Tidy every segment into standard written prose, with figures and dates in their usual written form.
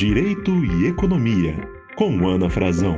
Direito e Economia, com Ana Frazão.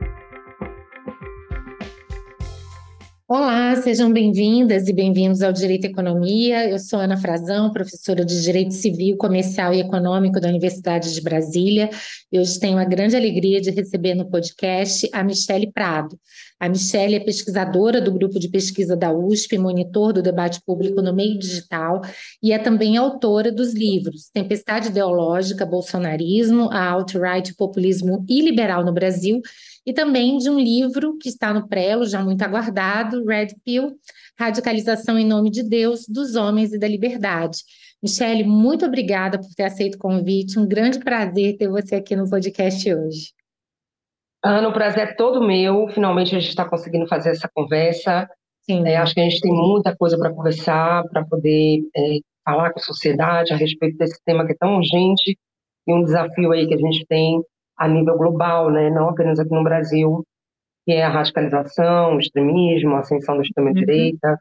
Olá, sejam bem-vindas e bem-vindos ao Direito e Economia. Eu sou Ana Frazão, professora de Direito Civil, Comercial e Econômico da Universidade de Brasília. E hoje tenho a grande alegria de receber no podcast a Michele Prado. A Michele é pesquisadora do grupo de pesquisa da USP, monitor do debate público no meio digital e é também autora dos livros Tempestade Ideológica, Bolsonarismo, a Alt-Right, Populismo Iliberal no Brasil, e também de um livro que está no prelo, já muito aguardado, Red Pill, Radicalização em Nome de Deus, dos Homens e da Liberdade. Michele, muito obrigada por ter aceito o convite, um grande prazer ter você aqui no podcast hoje. Ana, o prazer é todo meu, finalmente a gente está conseguindo fazer essa conversa. Sim. Acho que a gente tem muita coisa para conversar, para poder falar com a sociedade a respeito desse tema que é tão urgente e um desafio aí que a gente tem a nível global, né? Não apenas aqui no Brasil, que é a radicalização, o extremismo, a ascensão da extrema-direita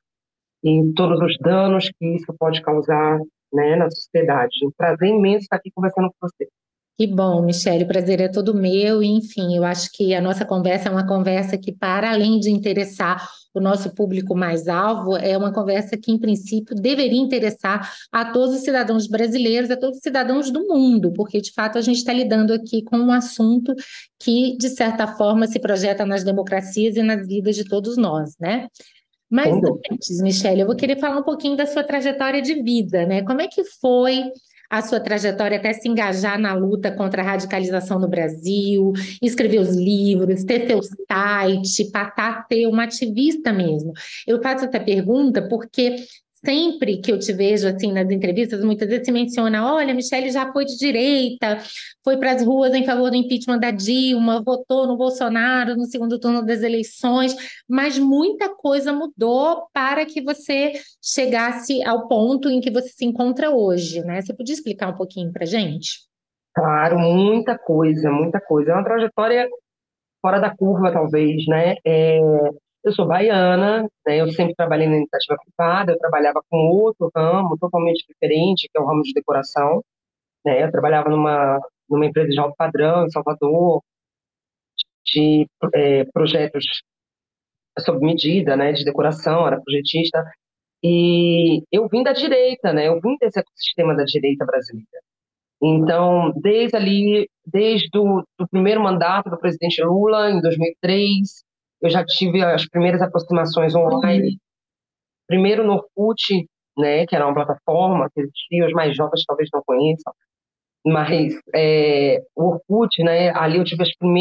e todos os danos que isso pode causar, né, na sociedade. Um prazer imenso estar aqui conversando com você. Que bom, Michele, o prazer é todo meu e, enfim, eu acho que a nossa conversa é uma conversa que, para além de interessar o nosso público mais alvo, é uma conversa que, em princípio, deveria interessar a todos os cidadãos brasileiros, a todos os cidadãos do mundo, porque, de fato, a gente está lidando aqui com um assunto que, de certa forma, se projeta nas democracias e nas vidas de todos nós, né? Mas antes, Michele, eu vou querer falar um pouquinho da sua trajetória de vida, né? Como é que foi a sua trajetória até se engajar na luta contra a radicalização no Brasil, escrever os livros, ter seu site, passar a ser uma ativista mesmo? Eu faço essa pergunta porque sempre que eu te vejo assim nas entrevistas, muitas vezes se menciona, olha, a Michele já foi de direita, foi para as ruas em favor do impeachment da Dilma, votou no Bolsonaro no segundo turno das eleições, mas muita coisa mudou para que você chegasse ao ponto em que você se encontra hoje, né? Você podia explicar um pouquinho para a gente? Claro, muita coisa, muita coisa. É uma trajetória fora da curva, talvez, né? Eu sou baiana, né? Eu sempre trabalhei na iniciativa privada, eu trabalhava com outro ramo totalmente diferente, que é o ramo de decoração, né? Eu trabalhava numa empresa de alto padrão em Salvador, de projetos sob medida, né? De decoração, era projetista. E eu vim da direita, né? Eu vim desse ecossistema da direita brasileira. Então, desde o primeiro mandato do presidente Lula, em 2003, eu já tive as primeiras aproximações online. Primeiro no Orkut, né, que era uma plataforma que existia, os mais jovens talvez não conheçam, mas o Orkut, né, ali eu tive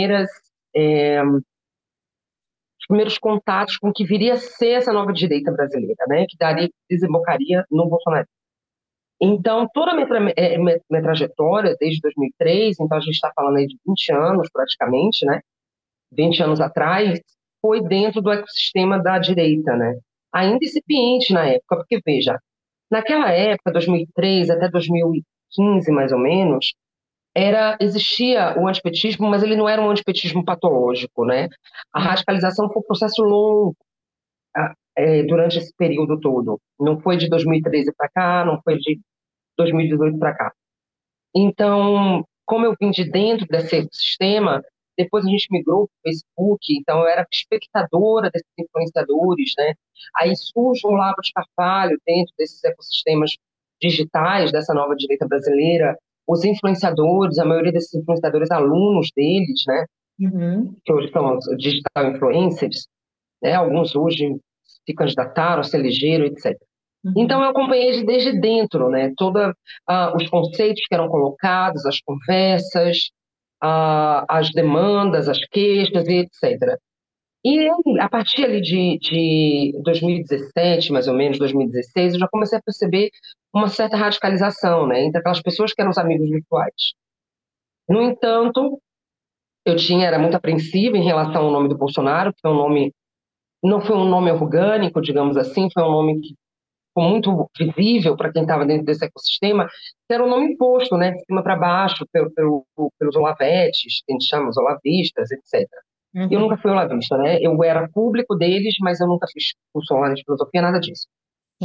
os primeiros contatos com o que viria a ser essa nova direita brasileira, né, que desembocaria no Bolsonaro. Então, toda a minha trajetória, desde 2003, então a gente está falando aí de 20 anos praticamente, né? 20 anos atrás, foi dentro do ecossistema da direita, né? Ainda incipiente na época, porque veja, naquela época, 2003 até 2015 mais ou menos, existia o antipetismo, mas ele não era um antipetismo patológico, né? A radicalização foi um processo longo durante esse período todo. Não foi de 2013 para cá, não foi de 2018 para cá. Então, como eu vim de dentro desse sistema, depois a gente migrou para o Facebook, então eu era espectadora desses influenciadores, né? Aí surge o Olavo de Carvalho dentro desses ecossistemas digitais dessa nova direita brasileira, os influenciadores, a maioria desses influenciadores, alunos deles, né? Que hoje são os digital influencers, né? Alguns hoje se candidataram, se elegeram, etc. Então, eu acompanhei desde dentro, né, todos os conceitos que eram colocados, as conversas, as demandas, as queixas e etc. E a partir ali de 2017, mais ou menos, 2016, eu já comecei a perceber uma certa radicalização, né, entre aquelas pessoas que eram os amigos virtuais. No entanto, era muito apreensiva em relação ao nome do Bolsonaro, que foi não foi um nome orgânico, digamos assim, foi um nome que muito visível para quem estava dentro desse ecossistema, que era um nome imposto, né, de cima para baixo, pelos olavetes, que a gente chama os olavistas, etc. Eu nunca fui olavista, né? Eu era público deles, mas eu nunca fiz curso online de filosofia, nada disso.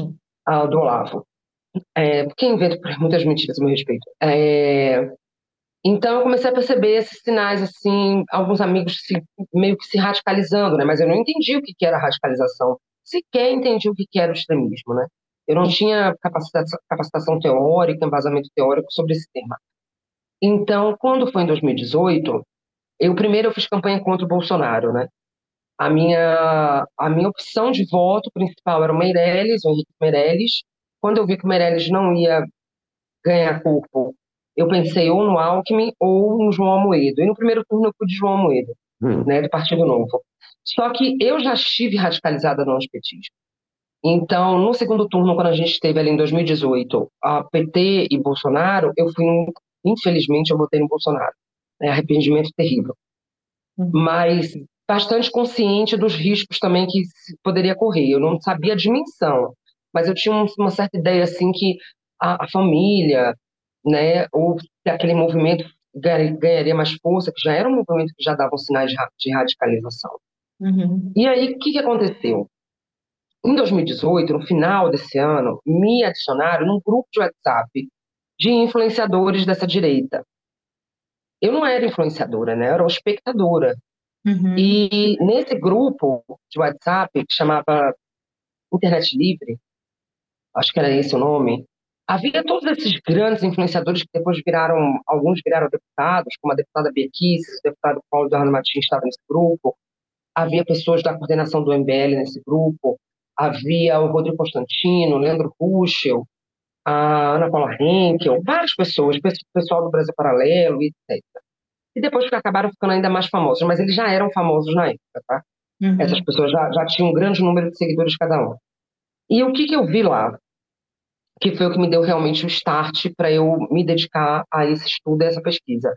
Do Olavo. Porque invento muitas mentiras a meu respeito. Então eu comecei a perceber esses sinais, assim, alguns amigos meio que se radicalizando, né? Mas eu não entendi o que que era radicalização, sequer entendi o que que era o extremismo, né? Eu não Sim. tinha capacitação teórica, embasamento teórico sobre esse tema. Então, quando foi em 2018, eu fiz campanha contra o Bolsonaro, né? A minha opção de voto principal era o Meirelles, o Henrique Meirelles. Quando eu vi que o Meirelles não ia ganhar corpo, eu pensei ou no Alckmin ou no João Amoedo. E no primeiro turno eu fui de João Amoedo, né, do Partido Novo. Só que eu já estive radicalizada no antipetismo. Então, no segundo turno, quando a gente esteve ali em 2018, a PT e Bolsonaro, infelizmente, eu votei no Bolsonaro. Né, arrependimento terrível. Uhum. Mas bastante consciente dos riscos também que poderia correr. Eu não sabia a dimensão, mas eu tinha uma certa ideia assim que a família, né, ou que aquele movimento ganharia mais força, que já era um movimento que já dava sinais de radicalização. Uhum. E aí, o que que aconteceu? Em 2018, no final desse ano, me adicionaram num grupo de WhatsApp de influenciadores dessa direita. Eu não era influenciadora, né? Eu era uma espectadora. Uhum. E nesse grupo de WhatsApp, que chamava Internet Livre, acho que era esse o nome, havia todos esses grandes influenciadores que depois alguns viraram deputados, como a deputada Bia Kicis, o deputado Paulo Eduardo Martins estava nesse grupo, havia pessoas da coordenação do MBL nesse grupo, havia o Rodrigo Constantino, o Leandro Ruschel, a Ana Paula Henkel, várias pessoas, pessoal do Brasil Paralelo, etc. E depois que acabaram ficando ainda mais famosos, mas eles já eram famosos na época, tá? Essas Uhum. pessoas já tinham um grande número de seguidores cada um. E o que que eu vi lá? Que foi o que me deu realmente o start para eu me dedicar a esse estudo, a essa pesquisa.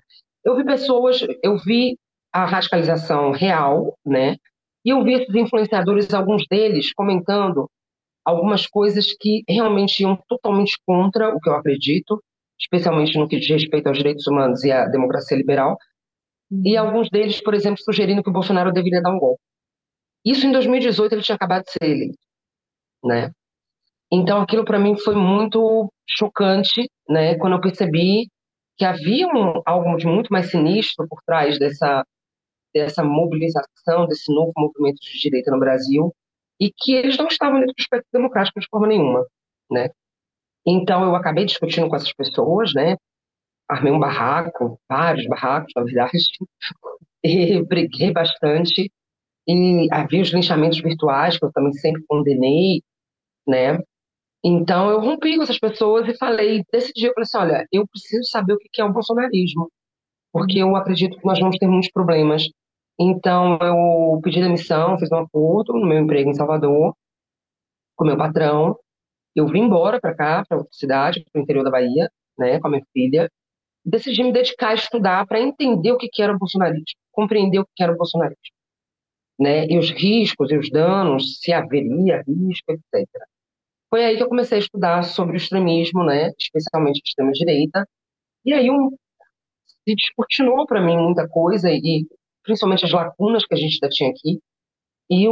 Eu vi a radicalização real, né? E eu vi esses influenciadores, alguns deles, comentando algumas coisas que realmente iam totalmente contra o que eu acredito, especialmente no que diz respeito aos direitos humanos e à democracia liberal. E Uhum. alguns deles, por exemplo, sugerindo que o Bolsonaro deveria dar um golpe. Isso em 2018 ele tinha acabado de ser eleito, né? Então aquilo para mim foi muito chocante, né? Quando eu percebi que havia algo de muito mais sinistro por trás dessa mobilização, desse novo movimento de direita no Brasil, e que eles não estavam dentro do espectro democrático de forma nenhuma, né? Então eu acabei discutindo com essas pessoas, né? Armei um barraco, vários barracos, na verdade, e briguei bastante. E havia os linchamentos virtuais, que eu também sempre condenei, né? Então, eu rompi com essas pessoas e falei, decidi, eu falei assim, olha, eu preciso saber o que é o bolsonarismo, porque Uhum. eu acredito que nós vamos ter muitos problemas. Então, eu pedi demissão, fiz um acordo no meu emprego em Salvador, com o meu patrão. Eu vim embora para cá, para outra cidade, para o interior da Bahia, né, com a minha filha. Decidi me dedicar a estudar para entender o que era o bolsonarismo, compreender o que era o bolsonarismo, né, e os riscos e os danos, se haveria risco, etc. Foi aí que eu comecei a estudar sobre o extremismo, né, especialmente a extrema-direita, e aí se descortinou para mim muita coisa, e principalmente as lacunas que a gente ainda tinha aqui, e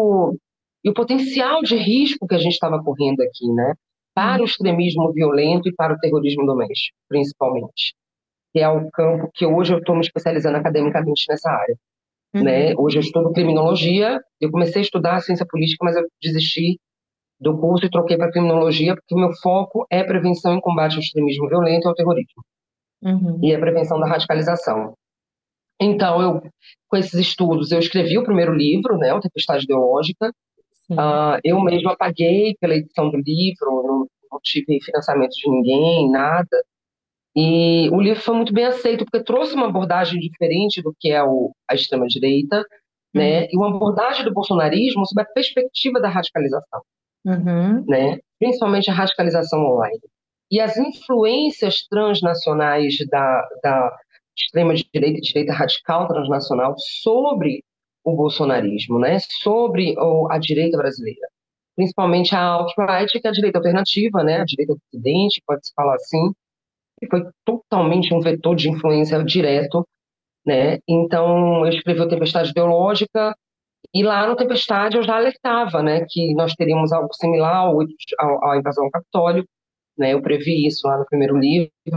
o potencial de risco que a gente estava correndo aqui, né, para o extremismo violento e para o terrorismo doméstico, principalmente, que é o campo que hoje eu estou me especializando academicamente nessa área. Né? Uhum. Hoje eu estudo criminologia, eu comecei a estudar ciência política, mas eu desisti do curso e troquei para criminologia, porque o meu foco é prevenção e combate ao extremismo violento e ao terrorismo, e Uhum. a prevenção da radicalização. Então, com esses estudos, eu escrevi o primeiro livro, né, o Tempestade Ideológica. Sim. Eu mesma paguei pela edição do livro, não tive financiamento de ninguém, nada. E o livro foi muito bem aceito, porque trouxe uma abordagem diferente do que é a extrema-direita, Uhum. né, e uma abordagem do bolsonarismo sob a perspectiva da radicalização, Uhum. né, principalmente a radicalização online. E as influências transnacionais da extrema-direita e direita radical transnacional sobre o bolsonarismo, né, sobre a direita brasileira. Principalmente a alt-right, que é a direita alternativa, né, a direita dissidente, pode-se falar assim, que foi totalmente um vetor de influência direto, né? Então, eu escrevi o Tempestade Ideológica, e lá no Tempestade eu já alertava, né, que nós teríamos algo similar à invasão ao Capitólio, né? Eu previ isso lá no primeiro livro.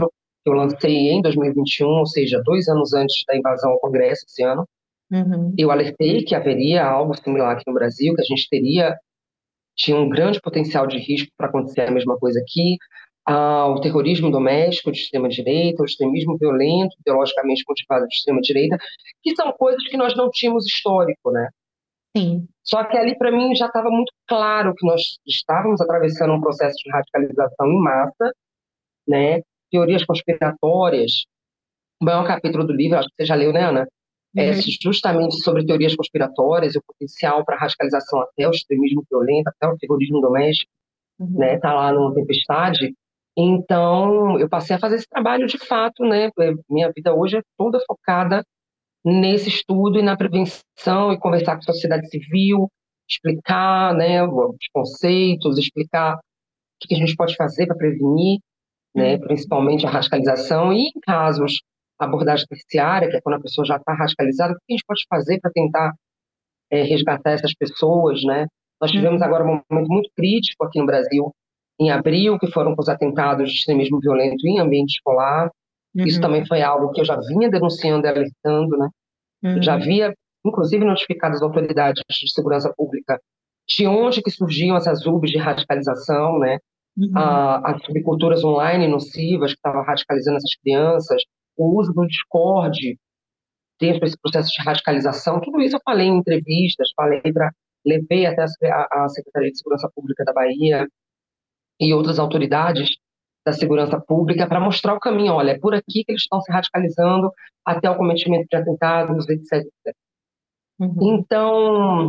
que eu lancei em 2021, ou seja, 2 anos antes da invasão ao Congresso esse ano. Uhum. Eu alertei que haveria algo similar aqui no Brasil, que a gente tinha um grande potencial de risco para acontecer a mesma coisa aqui. O terrorismo doméstico de extrema-direita, o extremismo violento, ideologicamente motivado de extrema-direita, que são coisas que nós não tínhamos histórico, né? Sim. Só que ali, para mim, já estava muito claro que nós estávamos atravessando um processo de radicalização em massa, né? Teorias conspiratórias. O maior capítulo do livro, acho que você já leu, né, Ana? É Uhum. justamente sobre teorias conspiratórias e o potencial para radicalização até o extremismo violento, até o terrorismo doméstico, né? Uhum. Tá lá no Tempestade. Então, eu passei a fazer esse trabalho de fato, né? Minha vida hoje é toda focada nesse estudo e na prevenção e conversar com a sociedade civil, explicar, né, os conceitos, explicar o que a gente pode fazer para prevenir, né, Uhum. principalmente a radicalização e em casos abordagem terciária, que é quando a pessoa já está radicalizada, o que a gente pode fazer para tentar resgatar essas pessoas, né? Nós tivemos Uhum. agora um momento muito crítico aqui no Brasil, em abril, que foram com os atentados de extremismo violento em ambiente escolar. Isso Uhum. também foi algo que eu já vinha denunciando e alertando, né? Já Uhum. havia, inclusive, notificado as autoridades de segurança pública de onde que surgiam essas UBS de radicalização, né? Uhum. As subculturas online nocivas que estavam radicalizando essas crianças, o uso do Discord dentro desse processo de radicalização, tudo isso eu falei em entrevistas, levei até a Secretaria de Segurança Pública da Bahia e outras autoridades da segurança pública para mostrar o caminho. Olha, é por aqui que eles estão se radicalizando até o cometimento de atentados, etc. Uhum. Então,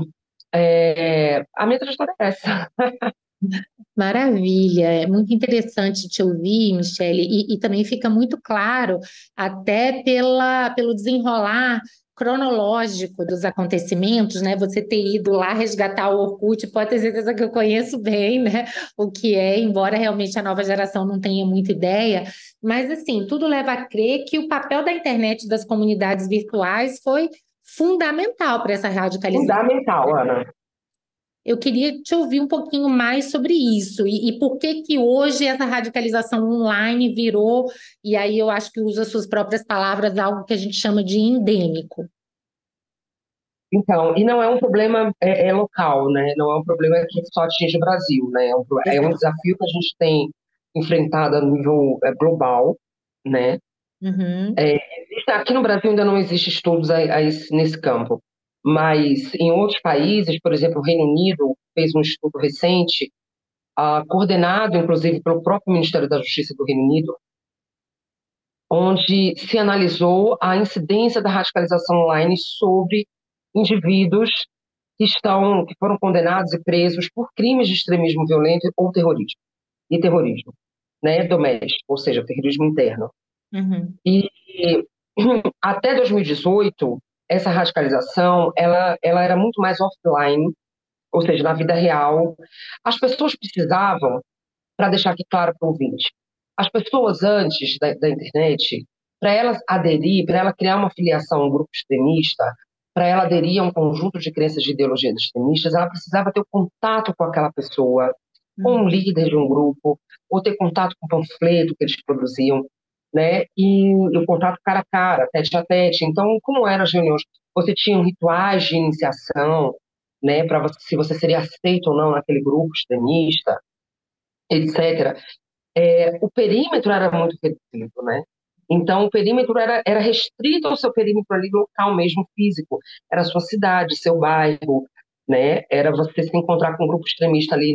a minha trajetória é essa. Maravilha, é muito interessante te ouvir, Michele, e também fica muito claro, até pelo desenrolar cronológico dos acontecimentos, né? Você ter ido lá resgatar o Orkut, pode ter certeza que eu conheço bem, né? O que é, embora realmente a nova geração não tenha muita ideia, mas assim, tudo leva a crer que o papel da internet e das comunidades virtuais foi fundamental para essa radicalização. Fundamental, Ana. Eu queria te ouvir um pouquinho mais sobre isso e por que que hoje essa radicalização online virou, e aí eu acho que usa suas próprias palavras, algo que a gente chama de endêmico. Então, e não é um problema local, né? Não é um problema que só atinge o Brasil, né? É um Exato. desafio que a gente tem enfrentado a nível global, né? Uhum. Aqui no Brasil ainda não existe estudos nesse campo, mas em outros países, por exemplo, o Reino Unido fez um estudo recente, coordenado inclusive pelo próprio Ministério da Justiça do Reino Unido, onde se analisou a incidência da radicalização online sobre indivíduos que foram condenados e presos por crimes de extremismo violento ou terrorismo, né, doméstico, ou seja, terrorismo interno. Uhum. E até 2018, essa radicalização, ela era muito mais offline, ou seja, na vida real. As pessoas precisavam, para deixar aqui claro para o ouvinte, as pessoas antes da internet, para elas aderir, para ela criar uma filiação a um grupo extremista, para ela aderir a um conjunto de crenças de ideologias extremistas, ela precisava ter o contato com aquela pessoa, com um Uhum. líder de um grupo, ou ter contato com o panfleto que eles produziam, né? E o contato cara a cara, tete a tete. Então, como eram as reuniões? Você tinha rituais de iniciação, né, para se você seria aceito ou não naquele grupo extremista, etc. O perímetro era muito reduzido, né? Então, o perímetro era restrito ao seu perímetro ali local mesmo, físico. Era a sua cidade, seu bairro, né? Era você se encontrar com um grupo extremista ali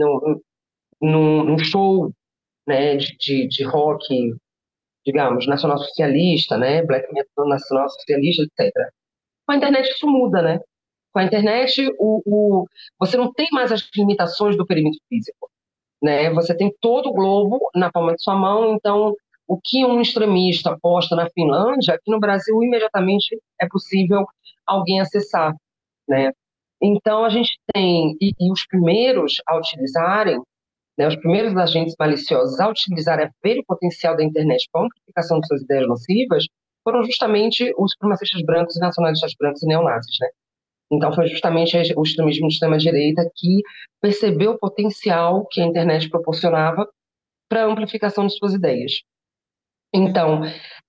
num show, né, de rock, digamos, nacional-socialista, né? Black metal nacional-socialista, etc. Com a internet isso muda, né? Com a internet, você não tem mais as limitações do perímetro físico, né? Você tem todo o globo na palma de sua mão, então o que um extremista posta na Finlândia, aqui no Brasil imediatamente é possível alguém acessar, né? Então a gente tem e os primeiros a utilizarem, né, os primeiros agentes maliciosos a utilizarem, a ver o potencial da internet para a amplificação de suas ideias nocivas, foram justamente os supremacistas brancos e nacionalistas brancos e neonazis, né? Então, foi justamente o extremismo de extrema-direita que percebeu o potencial que a internet proporcionava para a amplificação de suas ideias. Então,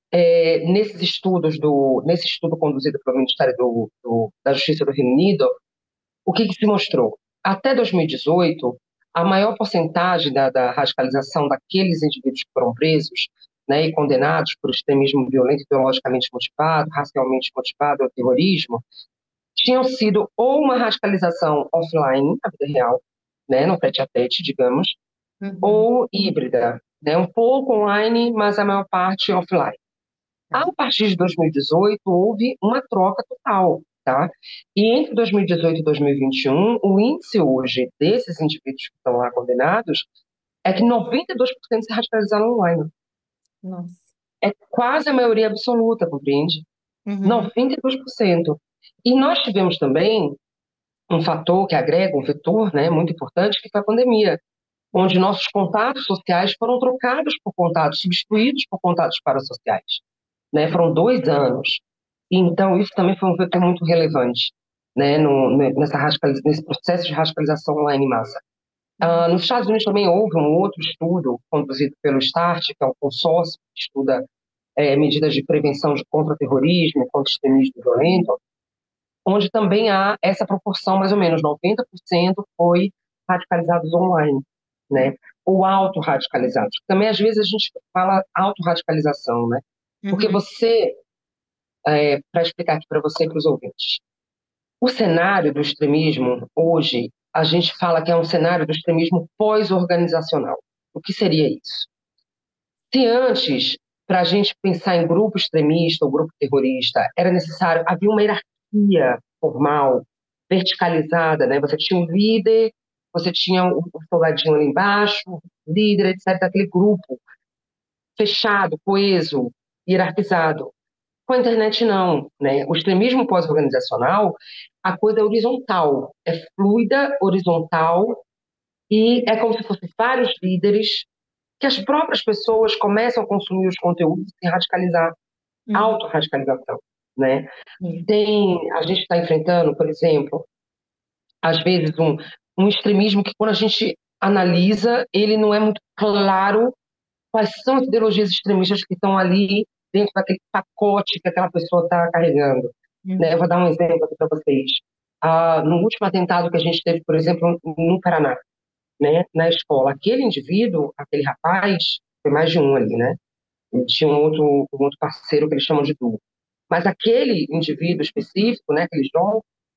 nesse estudo conduzido pelo Ministério da Justiça do Reino Unido, o que se mostrou? Até 2018, a maior porcentagem da radicalização daqueles indivíduos que foram presos, né, e condenados por extremismo violento, ideologicamente motivado, racialmente motivado ou terrorismo, tinham sido ou uma radicalização offline, na vida real, né, no tete-a-tete, digamos, Uhum. ou híbrida, né, um pouco online, mas a maior parte offline. A partir de 2018, houve uma troca total, tá? E entre 2018 e 2021, o índice hoje desses indivíduos que estão lá condenados é que 92% se radicalizaram online. Nossa. É quase a maioria absoluta, compreende? Uhum. 92%. E nós tivemos também um fator que agrega, um vetor, né, muito importante, que foi a pandemia, onde Uhum. nossos contatos sociais foram trocados por contatos, substituídos por contatos parasociais, né? Foram 2 anos. Então, isso também foi um vetor muito relevante, né, nesse processo de radicalização online em massa. Nos Estados Unidos também houve um outro estudo conduzido pelo START, que é um consórcio que estuda medidas de prevenção de contra-terrorismo, contra-extremismo violento, onde também há essa proporção, mais ou menos, 90% foi radicalizados online, né? Ou autorradicalizados. Também, às vezes, a gente fala autorradicalização, né? Porque Uhum. para explicar aqui para você e para os ouvintes, o cenário do extremismo, hoje, a gente fala que é um cenário do extremismo pós-organizacional. O que seria isso? Se antes, para a gente pensar em grupo extremista ou grupo terrorista, era necessário, havia uma hierarquia formal, verticalizada, né? Você tinha um líder, você tinha o soldadinho ali embaixo, líder, etc., aquele grupo fechado, coeso, hierarquizado. Com a internet, não, né? O extremismo pós-organizacional, a coisa é horizontal, é fluida, horizontal, e é como se fossem vários líderes que as próprias pessoas começam a consumir os conteúdos e se radicalizar, Uhum. autorradicalização, né? Uhum. A gente está enfrentando, por exemplo, às vezes um extremismo que quando a gente analisa, ele não é muito claro quais são as ideologias extremistas que estão ali dentro daquele pacote que aquela pessoa está carregando, né? Eu vou dar um exemplo aqui para vocês. No último atentado que a gente teve, por exemplo, no Paraná, né, na escola, aquele indivíduo, aquele rapaz, foi mais de um ali, né? Ele tinha um outro parceiro que eles chamam de duo. Mas aquele indivíduo específico, né, aquele João,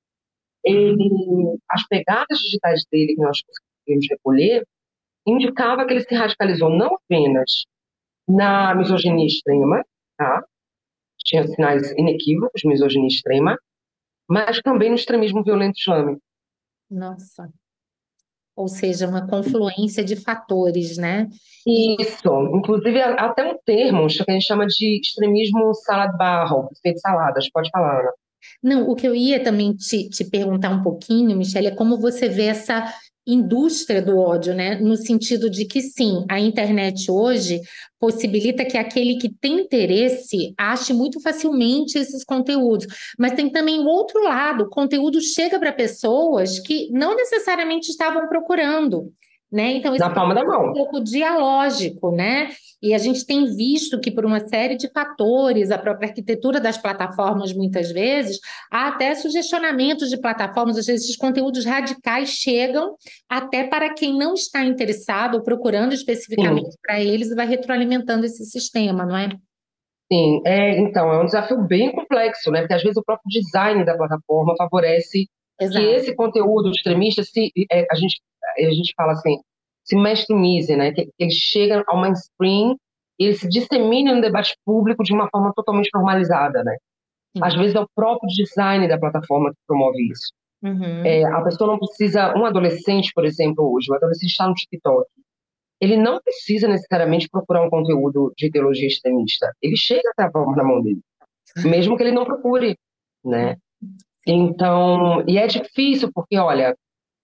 as pegadas digitais dele que nós conseguimos recolher, indicava que ele se radicalizou não apenas na misoginia extrema, tá? Tinha sinais inequívocos de misoginia extrema, mas também no extremismo violento islâmico. Nossa. Ou seja, uma confluência de fatores, né? E Isso, inclusive até um termo que a gente chama de extremismo salad bar, ou buffet de saladas, pode falar, Ana. não, o que eu ia também te perguntar um pouquinho, Michele, é como você vê essa indústria do ódio, né? No sentido de que sim, a internet hoje possibilita que aquele que tem interesse ache muito facilmente esses conteúdos, mas tem também o outro lado, o conteúdo chega para pessoas que não necessariamente estavam procurando. Né? Então, esse Na palma da processo é um mão. pouco dialógico, né? E a gente tem visto que, por uma série de fatores, a própria arquitetura das plataformas, muitas vezes, há até sugestionamentos de plataformas, às vezes, esses conteúdos radicais chegam até para quem não está interessado ou procurando Sim, especificamente para eles e vai retroalimentando esse sistema, não é? sim. Então, é um desafio bem complexo, né? Porque às vezes o próprio design da plataforma favorece que Exato. esse conteúdo extremista a gente fala assim, se mainstreamize, né? Que ele chega ao mainstream e ele se dissemine no debate público de uma forma totalmente normalizada, né? Às Sim. vezes é o próprio design da plataforma que promove isso. Uhum. A pessoa não precisa, um adolescente, por exemplo, hoje, o adolescente está no TikTok, ele não precisa necessariamente procurar um conteúdo de ideologia extremista. Ele chega até a palma na mão dele, mesmo que ele não procure, né? Sim. Então, e é difícil porque, olha,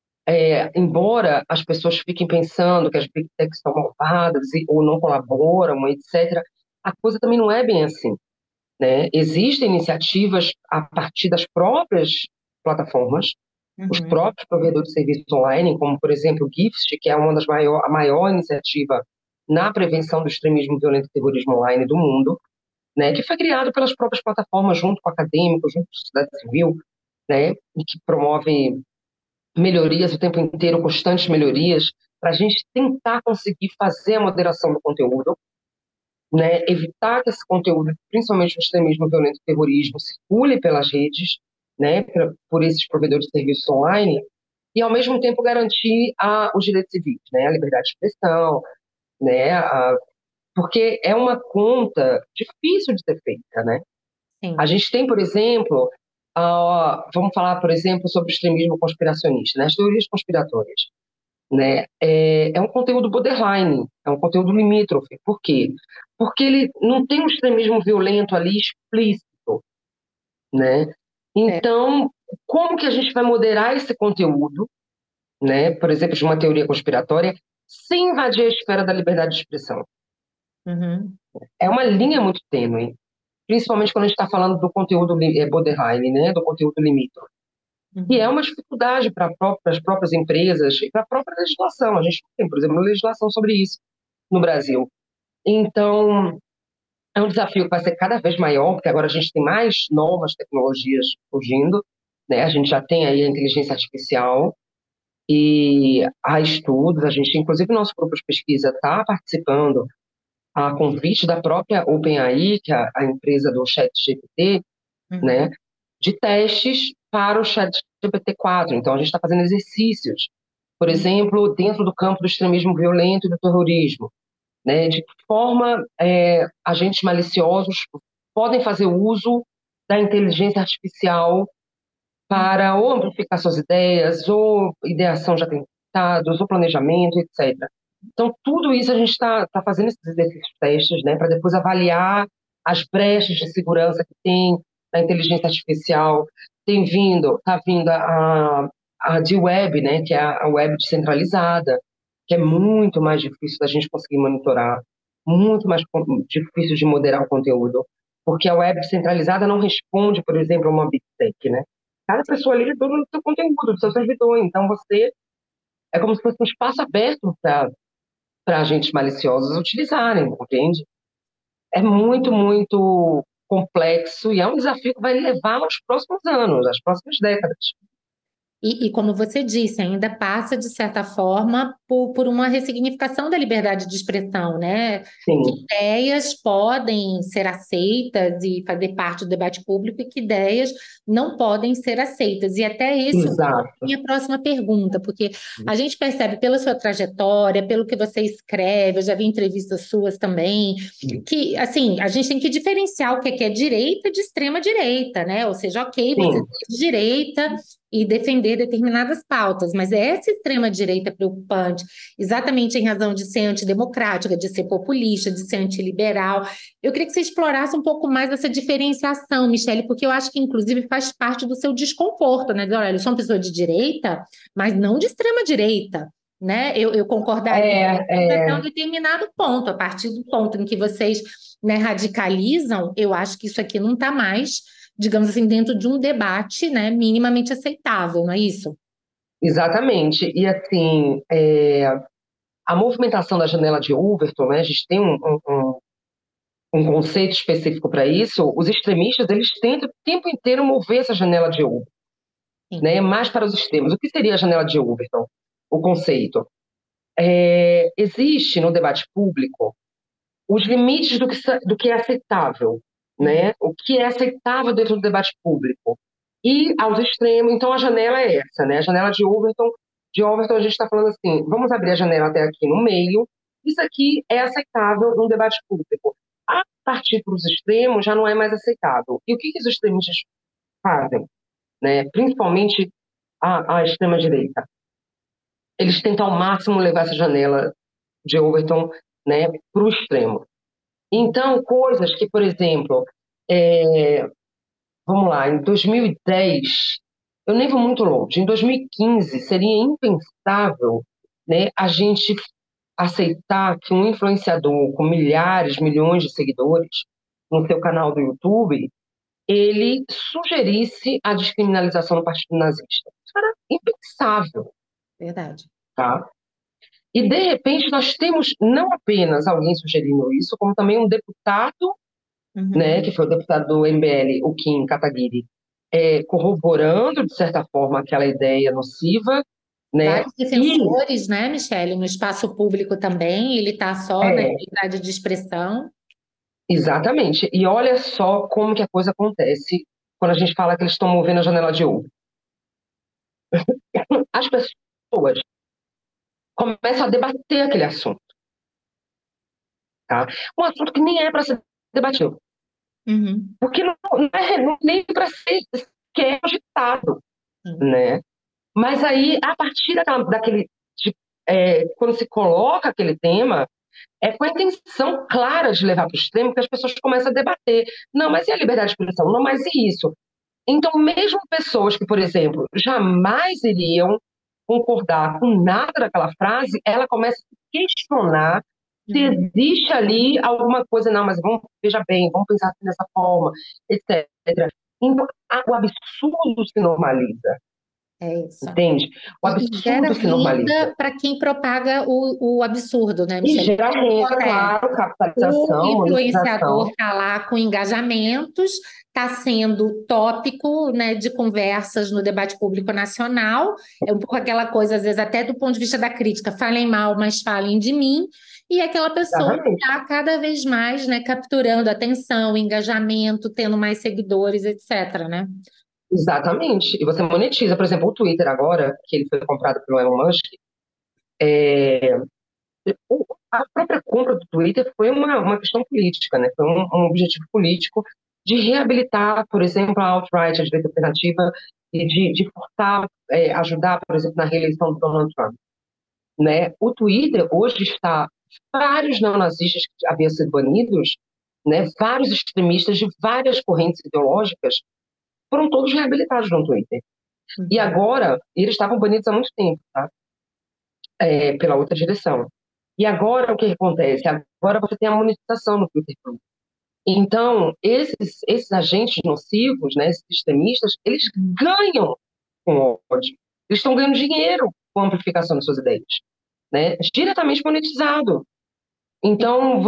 embora as pessoas fiquem pensando que as big techs estão malvadas ou não colaboram, etc., a coisa também não é bem assim, né? Existem iniciativas a partir das próprias plataformas, os Uhum. próprios provedores de serviços online, como, por exemplo, o Gift, que é a maior iniciativa na prevenção do extremismo violento e terrorismo online do mundo, né, que foi criado pelas próprias plataformas, junto com acadêmicos, junto com a sociedade civil, né, e que promove melhorias o tempo inteiro, constantes melhorias, para a gente tentar conseguir fazer a moderação do conteúdo, né, evitar que esse conteúdo, principalmente o extremismo violento e terrorismo, circule pelas redes, né, por esses provedores de serviços online, e ao mesmo tempo garantir os direitos civis, né, a liberdade de expressão, né, porque é uma conta difícil de ser feita, né? A Sim. gente tem, por exemplo, vamos falar, por exemplo, sobre o extremismo conspiracionista, né? As teorias conspiratórias, né? É um conteúdo borderline, é um conteúdo limítrofe. Por quê? Porque ele não tem um extremismo violento ali explícito, né? É. Então, como que a gente vai moderar esse conteúdo, né? Por exemplo, de uma teoria conspiratória, sem invadir a esfera da liberdade de expressão? Uhum. É uma linha muito tênue, principalmente quando a gente está falando do conteúdo borderline, né? Do conteúdo limítrofe. E é Uhum. uma dificuldade para as próprias empresas e para a própria legislação. A gente tem, por exemplo, uma legislação sobre isso no Brasil. Então, é um desafio que vai ser cada vez maior, porque agora a gente tem mais novas tecnologias surgindo, né? A gente já tem aí a inteligência artificial e há estudos, a gente, inclusive, nosso grupo de pesquisa está participando a convite da própria OpenAI, que é a empresa do ChatGPT, né? Uhum. De testes para o ChatGPT-4. Então, a gente está fazendo exercícios, por Uhum. exemplo, dentro do campo do extremismo violento e do terrorismo, né? De que forma agentes maliciosos podem fazer uso da inteligência artificial para ou amplificar suas ideias, ou ideação de atentados, ou planejamento, etc. Então, tudo isso a gente está fazendo esses exercícios testes, né, para depois avaliar as brechas de segurança que tem na inteligência artificial. Está vindo a D-Web, né, que é a web descentralizada, que é muito mais difícil da gente conseguir monitorar, muito mais difícil de moderar o conteúdo, porque a web descentralizada não responde, por exemplo, a uma Big Tech, né? Cada pessoa ali é dono do seu conteúdo, do seu servidor, então você é como se fosse um espaço aberto para agentes maliciosos utilizarem, entende? É muito, muito complexo e é um desafio que vai levar aos próximos anos, às próximas décadas. E como você disse, ainda passa, de certa forma, por uma ressignificação da liberdade de expressão, né? Que Sim, ideias podem ser aceitas e fazer parte do debate público e que ideias não podem ser aceitas. E até isso é a exato. minha próxima pergunta, porque a gente percebe pela sua trajetória, pelo que você escreve, eu já vi entrevistas suas também, que, assim, a gente tem que diferenciar o que é direita de extrema direita, né? Ou seja, ok, você Sim, ser de direita e defender determinadas pautas, mas essa extrema-direita preocupante, exatamente em razão de ser antidemocrática, de ser populista, de ser antiliberal. Eu queria que você explorasse um pouco mais essa diferenciação, Michele, porque eu acho que, inclusive, faz parte do seu desconforto, né? Dizer, olha, eu sou uma pessoa de direita, mas não de extrema-direita. Né? Eu concordaria até um é, determinado ponto. A partir do ponto em que vocês, né, radicalizam, eu acho que isso aqui não está mais, digamos assim, dentro de um debate, né, minimamente aceitável, não é isso? exatamente. E assim, a movimentação da janela de Overton, né, a gente tem um conceito específico para isso, os extremistas eles tentam o tempo inteiro mover essa janela de Overton, Sim. né, mais para os extremos. O que seria a janela de Overton? O conceito. Existe no debate público os limites do que é aceitável, Uhum. né? O que é aceitável dentro do debate público. E aos extremos, então a janela é essa, né? A janela de Overton a gente está falando assim, vamos abrir a janela até aqui no meio, isso aqui é aceitável num debate público. A partir para os extremos já não é mais aceitável. E o que os extremistas fazem, né? Principalmente a extrema-direita? Eles tentam ao máximo levar essa janela de Overton, né, para o extremo. Então, coisas que, por exemplo, é, vamos lá, em 2010, eu nem vou muito longe, em 2015 seria impensável, né, a gente aceitar que um influenciador com milhares, milhões de seguidores no seu canal do YouTube, ele sugerisse a descriminalização do Partido Nazista. Isso era impensável, Verdade. tá? E, de repente, nós temos não apenas alguém sugerindo isso, como também um deputado, né, Uhum. que foi o deputado do MBL, o Kim Kataguiri, corroborando, de certa forma, aquela ideia nociva, né? Vários E, defensores, né, Michele, no espaço público também, ele está só na é, liberdade de expressão. exatamente. E olha só como que a coisa acontece quando a gente fala que eles estão movendo a janela de ouro. As pessoas começam a debater aquele assunto, tá? Um assunto que nem é para ser debatido, Uhum. porque não é nem para ser sequer agitado, Sim. né? Mas aí, a partir daquele, quando se coloca aquele tema, é com a intenção clara de levar para o extremo que as pessoas começam a debater. Não, mas e a liberdade de expressão? Não, mas e isso? Então, mesmo pessoas que, por exemplo, jamais iriam concordar com nada daquela frase, ela começa a questionar se Uhum. existe ali alguma coisa, não, mas vamos, veja bem, vamos pensar assim dessa forma, etc. Então, o absurdo se normaliza, É isso. entende? O E gera absurdo se normaliza. renda para quem propaga o absurdo, né, E Michele? O gera que renda, acontece? claro, O capitalização, influenciador monetização. está lá com engajamentos, está sendo tópico, né, de conversas no debate público nacional. É um pouco aquela coisa, às vezes, até do ponto de vista da crítica, falem mal, mas falem de mim. E aquela pessoa Exatamente. está cada vez mais, né, capturando atenção, engajamento, tendo mais seguidores, etc., né? Exatamente. E você monetiza, por exemplo, o Twitter agora, que ele foi comprado pelo Elon Musk, a própria compra do Twitter foi uma questão política, né? Foi um objetivo político de reabilitar, por exemplo, a alt-right, a direita alternativa, e de forçar, ajudar, por exemplo, na reeleição do Donald Trump, né? O Twitter hoje está vários neonazistas que haviam sido banidos, né? Vários extremistas de várias correntes ideológicas foram todos reabilitados no Twitter. E Uhum. agora, eles estavam banidos há muito tempo, tá? Pela outra direção. E agora o que acontece? Agora você tem a monetização no Twitter Blue. Então, esses agentes nocivos, né, esses extremistas, eles ganham com ódio. Eles estão ganhando dinheiro com a amplificação das suas ideias, né? Diretamente monetizado. Então,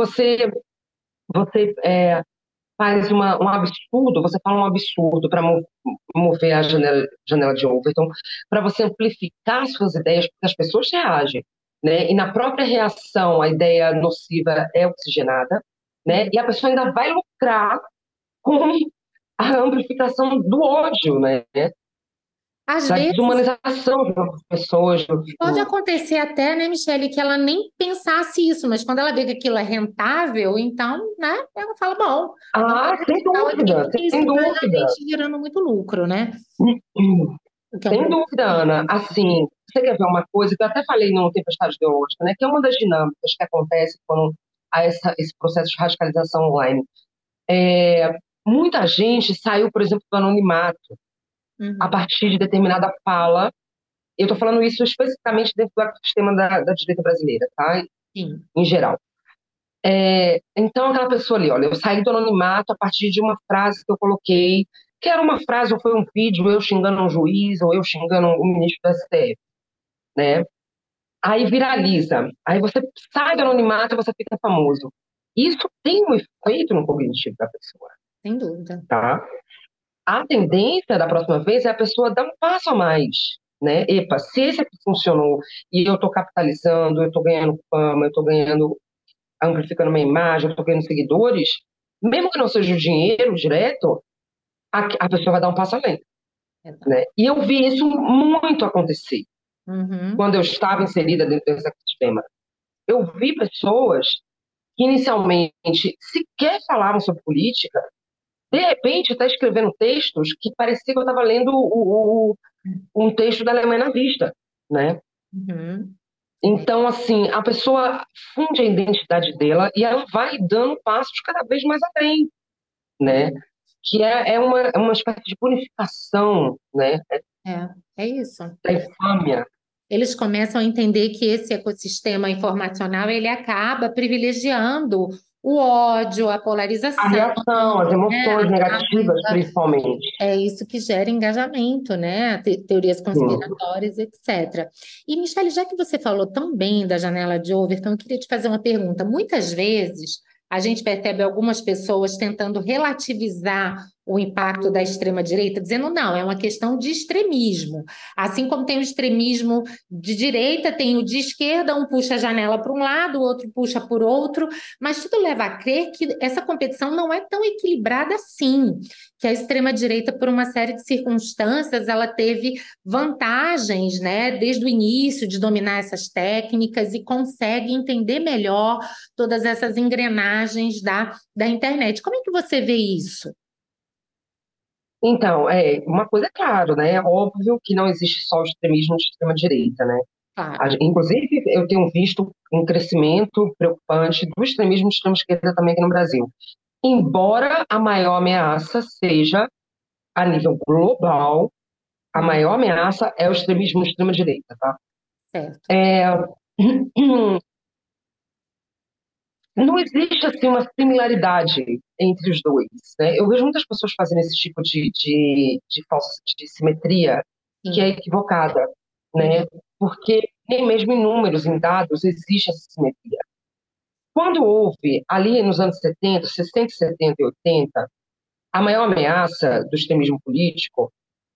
você faz um absurdo, você fala um absurdo para mover a janela de Overton, para você amplificar suas ideias, porque as pessoas reagem, né? E na própria reação, a ideia nociva é oxigenada, né? E a pessoa ainda vai lucrar com a amplificação do ódio, né? Às Da vezes desumanização de outras pessoas. pode acontecer até, né, Michele, que ela nem pensasse isso, mas quando ela vê que aquilo é rentável, então, né, ela fala, bom, vamos Ah, sem ficar aqui, dúvida, porque isso sem vai dúvida. realmente gerando muito lucro, né? O que é um Sem problema. dúvida, Ana. Assim, você quer ver uma coisa que eu até falei no Tempestade Ideológica, né? Que é uma das dinâmicas que acontece quando há esse processo de radicalização online. Muita gente saiu, por exemplo, do anonimato a Uhum. partir de determinada fala. Eu estou falando isso especificamente dentro do ecossistema da direita brasileira, tá? Sim. Em geral. Então, aquela pessoa ali, olha, eu saí do anonimato a partir de uma frase que eu coloquei, que era uma frase ou foi um vídeo, eu xingando um juiz ou eu xingando o ministro do STF, né? Aí viraliza, aí você sai do anonimato e você fica famoso. Isso tem um efeito no cognitivo da pessoa, Sem dúvida. tá? A tendência da próxima vez é a pessoa dar um passo a mais, né? Epa, se esse aqui funcionou e eu estou capitalizando, eu estou ganhando fama, eu estou ganhando, amplificando minha imagem, eu estou ganhando seguidores, mesmo que não seja o dinheiro direto, a pessoa vai dar um passo além, Exato. né? E eu vi isso muito acontecer Uhum. quando eu estava inserida dentro desse ecossistema. Eu vi pessoas que inicialmente sequer falavam sobre política, de repente está escrevendo textos que parecia que eu estava lendo um texto da Alemanha nazista, né? Uhum. É. Então, assim, a pessoa funde a identidade dela e ela vai dando passos cada vez mais além, né? Que é uma espécie de purificação, né? É isso. Da infâmia. Eles começam a entender que esse ecossistema informacional ele acaba privilegiando o ódio, a A polarização, reação, as né? emoções negativas, principalmente. É isso que gera engajamento, né? Teorias Sim. conspiratórias, etc. E, Michele, já que você falou tão bem da janela de Overton, eu queria te fazer uma pergunta. Muitas vezes a gente percebe algumas pessoas tentando relativizar o impacto da extrema-direita, dizendo não, é uma questão de extremismo. Assim como tem o extremismo de direita, tem o de esquerda, um puxa a janela para um lado, o outro puxa por outro, mas tudo leva a crer que essa competição não é tão equilibrada assim, que a extrema-direita, por uma série de circunstâncias, ela teve vantagens, né, desde o início de dominar essas técnicas e consegue entender melhor todas essas engrenagens da internet. Como é que você vê isso? Então, uma coisa é claro, né? É óbvio que não existe só o extremismo de extrema-direita, né? Claro. Inclusive, eu tenho visto um crescimento preocupante do extremismo de extrema-esquerda também aqui no Brasil. Embora a maior ameaça seja, a nível global, a maior ameaça é o extremismo de extrema-direita, tá? Certo. É, não existe, assim, uma similaridade entre os dois, né? Eu vejo muitas pessoas fazendo esse tipo de simetria que é Sim. equivocada, né? Porque nem mesmo em números, em dados, existe essa simetria. Quando houve, ali nos anos 70, 60, 70 e 80, a maior ameaça do extremismo político,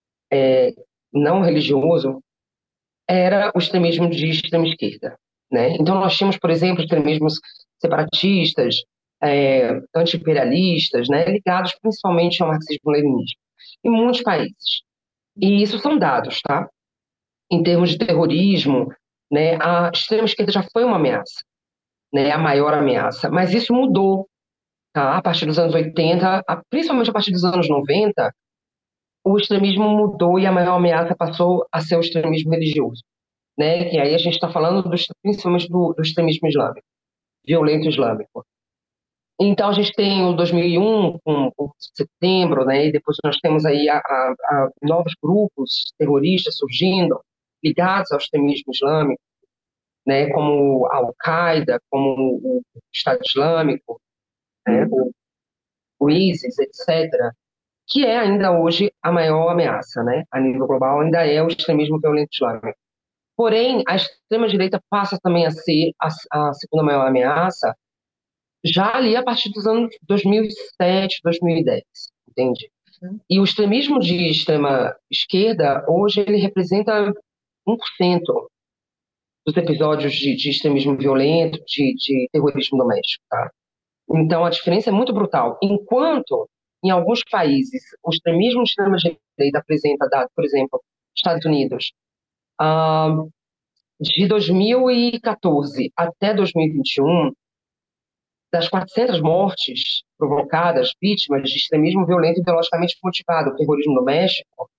não religioso, era o extremismo de extrema esquerda, né? Então nós tínhamos, por exemplo, extremismos separatistas, anti-imperialistas, né, ligados principalmente ao marxismo-leninismo, em muitos países. E isso são dados, tá? Em termos de terrorismo, né, a extrema esquerda já foi uma ameaça, né, a maior ameaça, mas isso mudou, tá? A partir dos anos 80, principalmente a partir dos anos 90, o extremismo mudou e a maior ameaça passou a ser o extremismo religioso, né? Que aí a gente está falando principalmente do extremismo islâmico, violento islâmico. Então a gente tem o 2001 com o setembro, né? E depois nós temos aí a novos grupos terroristas surgindo ligados ao extremismo islâmico, né? Como a Al-Qaeda, como o Estado Islâmico, né? O ISIS, etc. Que é ainda hoje a maior ameaça, né? A nível global ainda é o extremismo violento islâmico. Porém, a extrema-direita passa também a ser a segunda maior ameaça já ali a partir dos anos 2007, 2010, entende? E o extremismo de extrema esquerda, hoje, ele representa 1% dos episódios de extremismo violento, de terrorismo doméstico, tá? Então, a diferença é muito brutal. Enquanto, em alguns países, o extremismo de extrema-direita apresenta, por exemplo, Estados Unidos, ah, de 2014 até 2021, das 400 mortes provocadas, vítimas de extremismo violento ideologicamente motivado, terrorismo doméstico,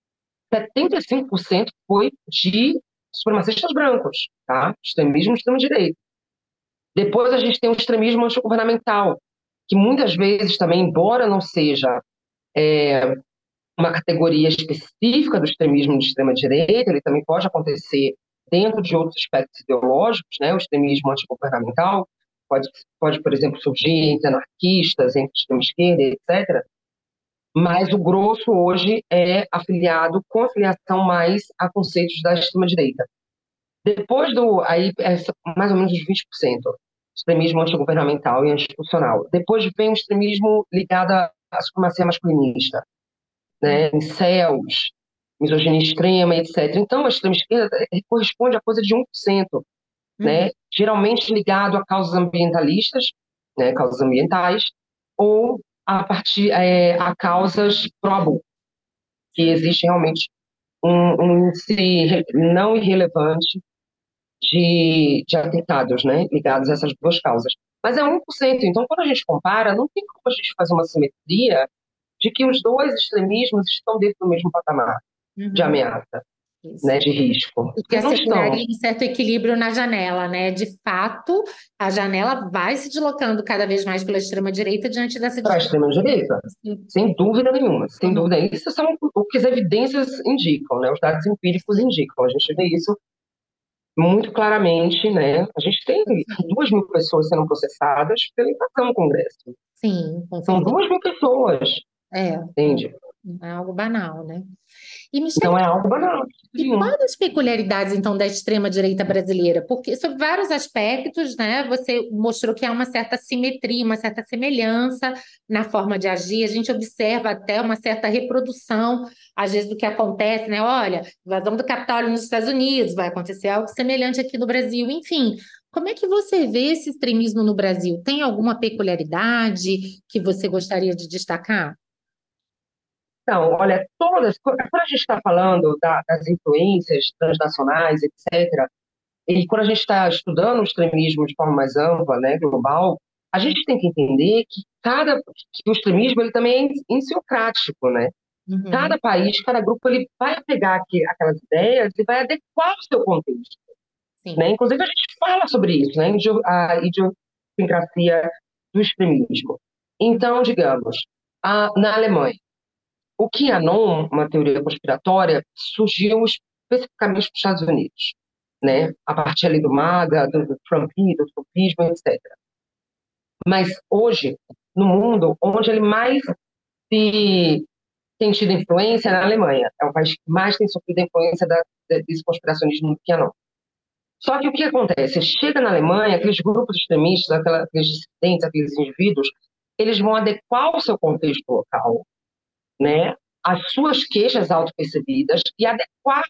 75% foi de supremacistas brancos, tá? Extremismo extrema-direita. Depois a gente tem o extremismo antigovernamental, que muitas vezes também, embora não seja uma categoria específica do extremismo de extrema-direita, ele também pode acontecer dentro de outros aspectos ideológicos, né? O extremismo antigovernamental pode, por exemplo, surgir entre anarquistas, entre extrema-esquerda, etc. Mas o grosso hoje é afiliado com afiliação mais a conceitos da extrema-direita. Depois aí é mais ou menos os 20%, extremismo antigovernamental e institucional. Depois vem o extremismo ligado à supremacia masculinista, né, incels, misoginia extrema, etc. Então, a extrema-esquerda corresponde a coisa de 1%, né, geralmente ligado a causas ambientalistas, né, causas ambientais, ou a causas pró-aborto, que existe realmente um índice não irrelevante de atentados, né, ligados a essas duas causas. Mas é 1%. Então, quando a gente compara, não tem como a gente fazer uma simetria de que os dois extremismos estão dentro do mesmo patamar de Uhum. ameaça, Isso. né, de risco. E que Não estão. asseguraria um certo equilíbrio na janela, né? De fato, a janela vai se deslocando cada vez mais pela extrema-direita diante dessa Para a disputa. extrema-direita, sem dúvida nenhuma, sem Uhum. dúvida. Isso são o que as evidências indicam, né? Os dados empíricos indicam. A gente vê isso muito claramente, né? A gente tem 2.000 pessoas sendo processadas pela invasão do Congresso. Sim, com São certeza. 2.000 pessoas, É, entende? não é algo banal, né? E Michele, Não é algo banal. e quais as peculiaridades, então, da extrema-direita brasileira? Porque, sob vários aspectos, né, você mostrou que há uma certa simetria, uma certa semelhança na forma de agir. A gente observa até uma certa reprodução, às vezes, do que acontece, né? Olha, invasão do Capitólio nos Estados Unidos, vai acontecer algo semelhante aqui no Brasil. Enfim, como é que você vê esse extremismo no Brasil? Tem alguma peculiaridade que você gostaria de destacar? Então, olha, quando a gente está falando das influências transnacionais, etc., e quando a gente está estudando o extremismo de forma mais ampla, né, global, a gente tem que entender que o extremismo ele também é insiocrático, né? Cada Uhum, país, cada grupo, ele vai pegar aquelas ideias e vai adequar o seu contexto, né? sim. Inclusive, a gente fala sobre isso, né? A idiosincrasia do extremismo. Então, digamos, na Alemanha, o QAnon, uma teoria conspiratória, surgiu especificamente nos Estados Unidos, né? A partir ali do MAGA, do Trumpismo, etc. Mas hoje, no mundo, onde ele mais se tem tido influência é na Alemanha. É o país que mais tem sofrido a influência desse conspiracionismo do QAnon. Só que o que acontece? Chega na Alemanha, aqueles grupos extremistas, aqueles dissidentes, aqueles indivíduos, eles vão adequar o seu contexto local, né? As suas queixas autopercebidas e adequar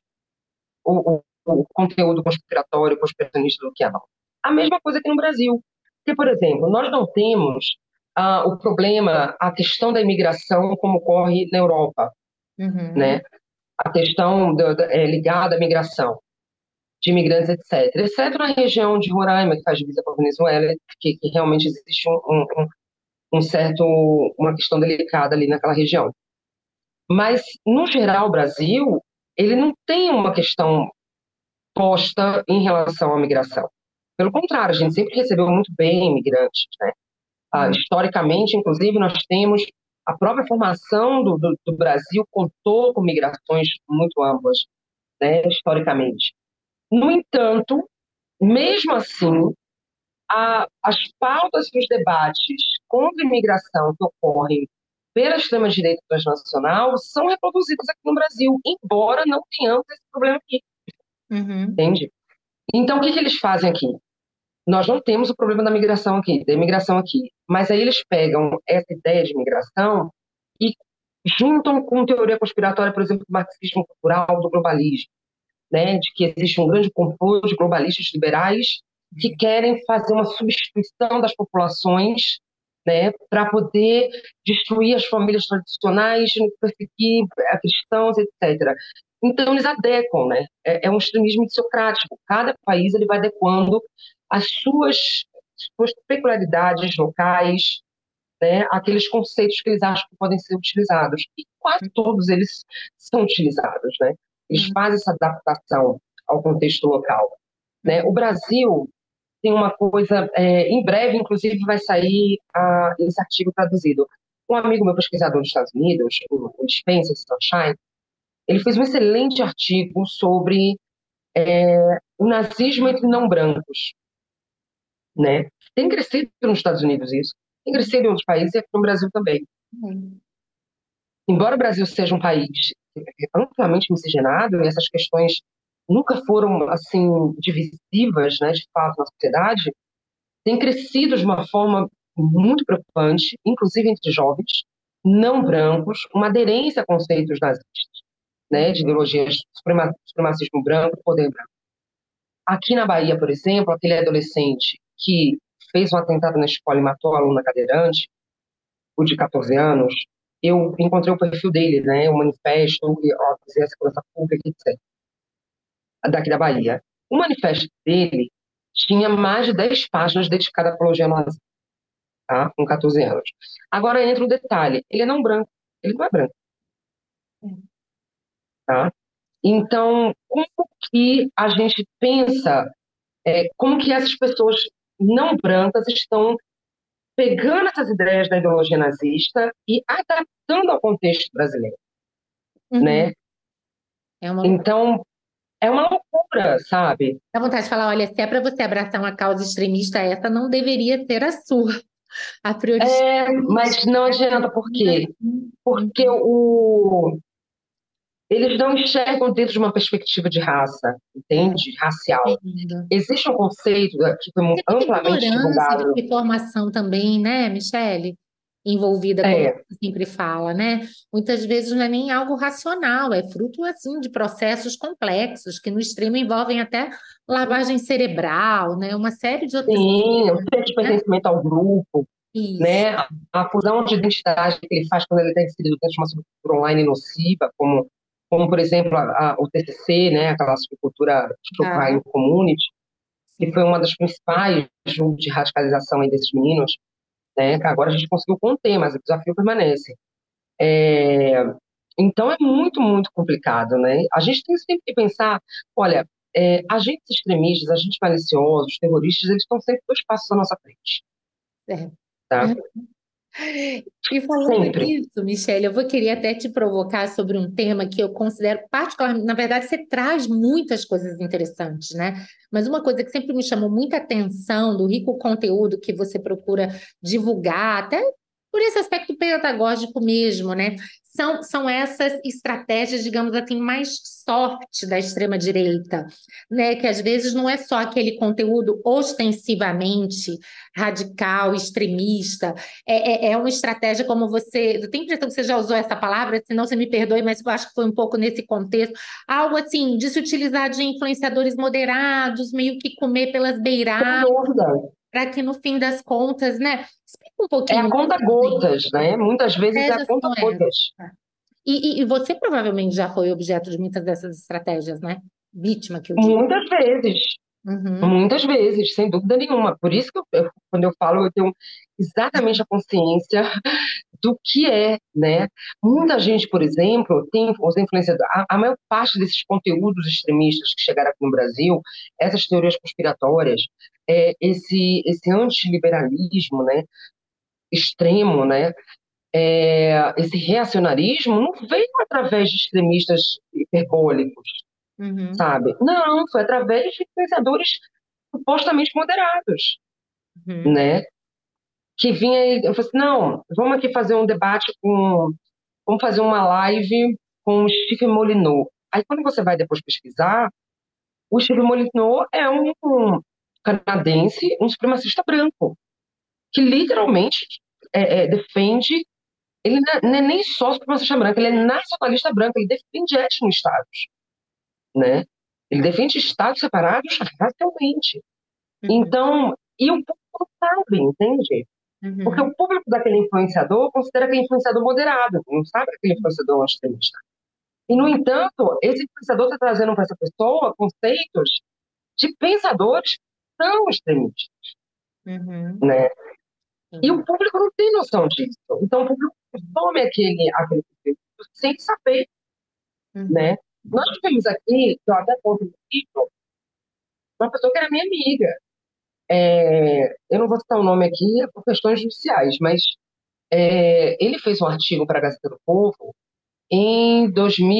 o conteúdo conspiratório, conspiracionista do QAnon. A mesma coisa aqui no Brasil. Porque, por exemplo, nós não temos o problema, a questão da imigração como ocorre na Europa, Uhum, né? A questão ligada à migração de imigrantes, etc. Exceto na região de Roraima, que faz divisa com a Venezuela, que realmente existe um certo, uma questão delicada ali naquela região. Mas, no geral, o Brasil, ele não tem uma questão posta em relação à migração. Pelo contrário, a gente sempre recebeu muito bem imigrantes, né? uhum, Historicamente, inclusive, nós temos a própria formação do Brasil contou com migrações muito amplas, né, historicamente. No entanto, mesmo assim, as pautas e os debates contra a imigração que ocorrem pela extrema-direita transnacional são reproduzidos aqui no Brasil, embora não tenhamos esse problema aqui, uhum. entende? Então, o que eles fazem aqui? Nós não temos o problema da migração aqui, da imigração aqui, mas aí eles pegam essa ideia de migração e juntam com teoria conspiratória, por exemplo, do marxismo cultural, do globalismo, né, de que existe um grande complô de globalistas liberais que querem fazer uma substituição das populações, né, para poder destruir as famílias tradicionais, perseguir cristãos, etc. Então eles adequam, né? É um extremismo socrático. Cada país ele vai adequando as suas peculiaridades locais, né, aqueles conceitos que eles acham que podem ser utilizados. E quase todos eles são utilizados, né? Eles Uhum, fazem essa adaptação ao contexto local. Né? O uhum, Brasil tem uma coisa, em breve, inclusive, vai sair esse artigo traduzido. Um amigo meu pesquisador dos Estados Unidos, o Spencer Sunshine, ele fez um excelente artigo sobre o nazismo entre não brancos, né? Tem crescido nos Estados Unidos isso, tem crescido em outros países e aqui no Brasil também. uhum, Embora o Brasil seja um país amplamente miscigenado e essas questões nunca foram assim divisivas, né, de fato na sociedade, tem crescido de uma forma muito preocupante, inclusive entre jovens não brancos, uma aderência a conceitos nazistas, né, de ideologias supremacismo branco, poder branco. Aqui na Bahia, por exemplo, aquele adolescente que fez um atentado na escola e matou a aluna cadeirante, o de 14 anos, eu encontrei o perfil dele, né, o manifesto, a segurança pública, etc., daqui da Bahia. O manifesto dele tinha mais de 10 páginas dedicadas à apologia nazista, tá? Com 14 anos. Agora entra o detalhe, ele é não branco, ele não é branco, tá? Então, como que a gente pensa, como que essas pessoas não brancas estão pegando essas ideias da ideologia nazista e adaptando ao contexto brasileiro, uhum. né? É uma loucura. Então, é uma loucura, sabe? Dá vontade de falar, olha, se é para você abraçar uma causa extremista, essa não deveria ser a sua. A prioridade. Mas não adianta, por quê? Porque eles não enxergam dentro de uma perspectiva de raça, É, entende? Racial. entendo. Existe um conceito que foi Tem muita amplamente ignorância de divulgado. informação também, né, Michele? Envolvida, como É, você sempre fala, né? Muitas vezes não é nem algo racional, é fruto, assim, de processos complexos, que no extremo envolvem até lavagem cerebral, né? Uma série de outras sim, o coisas, senso de né? pertencimento ao grupo, Isso. né? A fusão de identidade que ele faz quando ele está inserido dentro de uma subcultura online nociva, como por exemplo, o TCC, né? Aquela subcultura True Ah, Crime Community, que sim. foi uma das principais juntos de radicalização aí desses meninos, né? Que agora a gente conseguiu conter, mas o desafio permanece. É, então é muito, muito complicado, né? A gente tem sempre que pensar, olha, agentes extremistas, agentes maliciosos, terroristas, eles estão sempre dois passos à nossa frente, É. tá? E falando Sempre. nisso, Michele, eu vou querer até te provocar sobre um tema que eu considero particularmente, na verdade, você traz muitas coisas interessantes, né? Mas uma coisa que sempre me chamou muita atenção do rico conteúdo que você procura divulgar, até por esse aspecto pedagógico mesmo, né? São essas estratégias, digamos assim, mais soft da extrema-direita, né? Que às vezes não é só aquele conteúdo ostensivamente radical, extremista, é uma estratégia como você. Eu tenho a impressão que você já usou essa palavra, senão você me perdoe, mas eu acho que foi um pouco nesse contexto. Algo assim, de se utilizar de influenciadores moderados, meio que comer pelas Sem beiradas, dúvida. para que no fim das contas, né? Explica um É a pouquinho conta mais, gente. gotas, né? Que Muitas vezes é a estratégias conta são essas? gotas. E você provavelmente já foi objeto de muitas dessas estratégias, né? Vítima, que eu digo. Muitas vezes. Uhum, Muitas vezes, sem dúvida nenhuma. Por isso que quando eu falo, eu tenho exatamente a consciência do que é, né? Muita gente, por exemplo, tem os influenciadores, a maior parte desses conteúdos extremistas que chegaram aqui no Brasil, essas teorias conspiratórias, esse antiliberalismo, né, extremo, né, esse reacionarismo não veio através de extremistas hiperbólicos, uhum, sabe? Não, foi através de influenciadores supostamente moderados, uhum, né? Que vinha e eu falei assim, não, vamos aqui fazer um debate vamos fazer uma live com o Steve Molyneux. Aí quando você vai depois pesquisar, o Steve Molyneux é um canadense, um supremacista branco, que literalmente defende, ele não é nem só supremacista branco, ele é nacionalista branco, ele defende etno-estados, né? Ele defende estados separados racialmente. uhum, Então, e o povo não sabe, entende? Porque uhum, o público daquele influenciador considera aquele influenciador moderado, não sabe aquele influenciador extremista. E, no entanto, esse influenciador está trazendo para essa pessoa conceitos de pensadores que são extremistas, uhum, né? E o uhum. público não tem noção disso. Então, o público consome aquele conteúdo sem saber, Uhum. né? Nós tivemos aqui, que eu até conto no livro, uma pessoa que era minha amiga. Eu não vou citar o nome aqui por questões judiciais, mas ele fez um artigo para a Gazeta do Povo em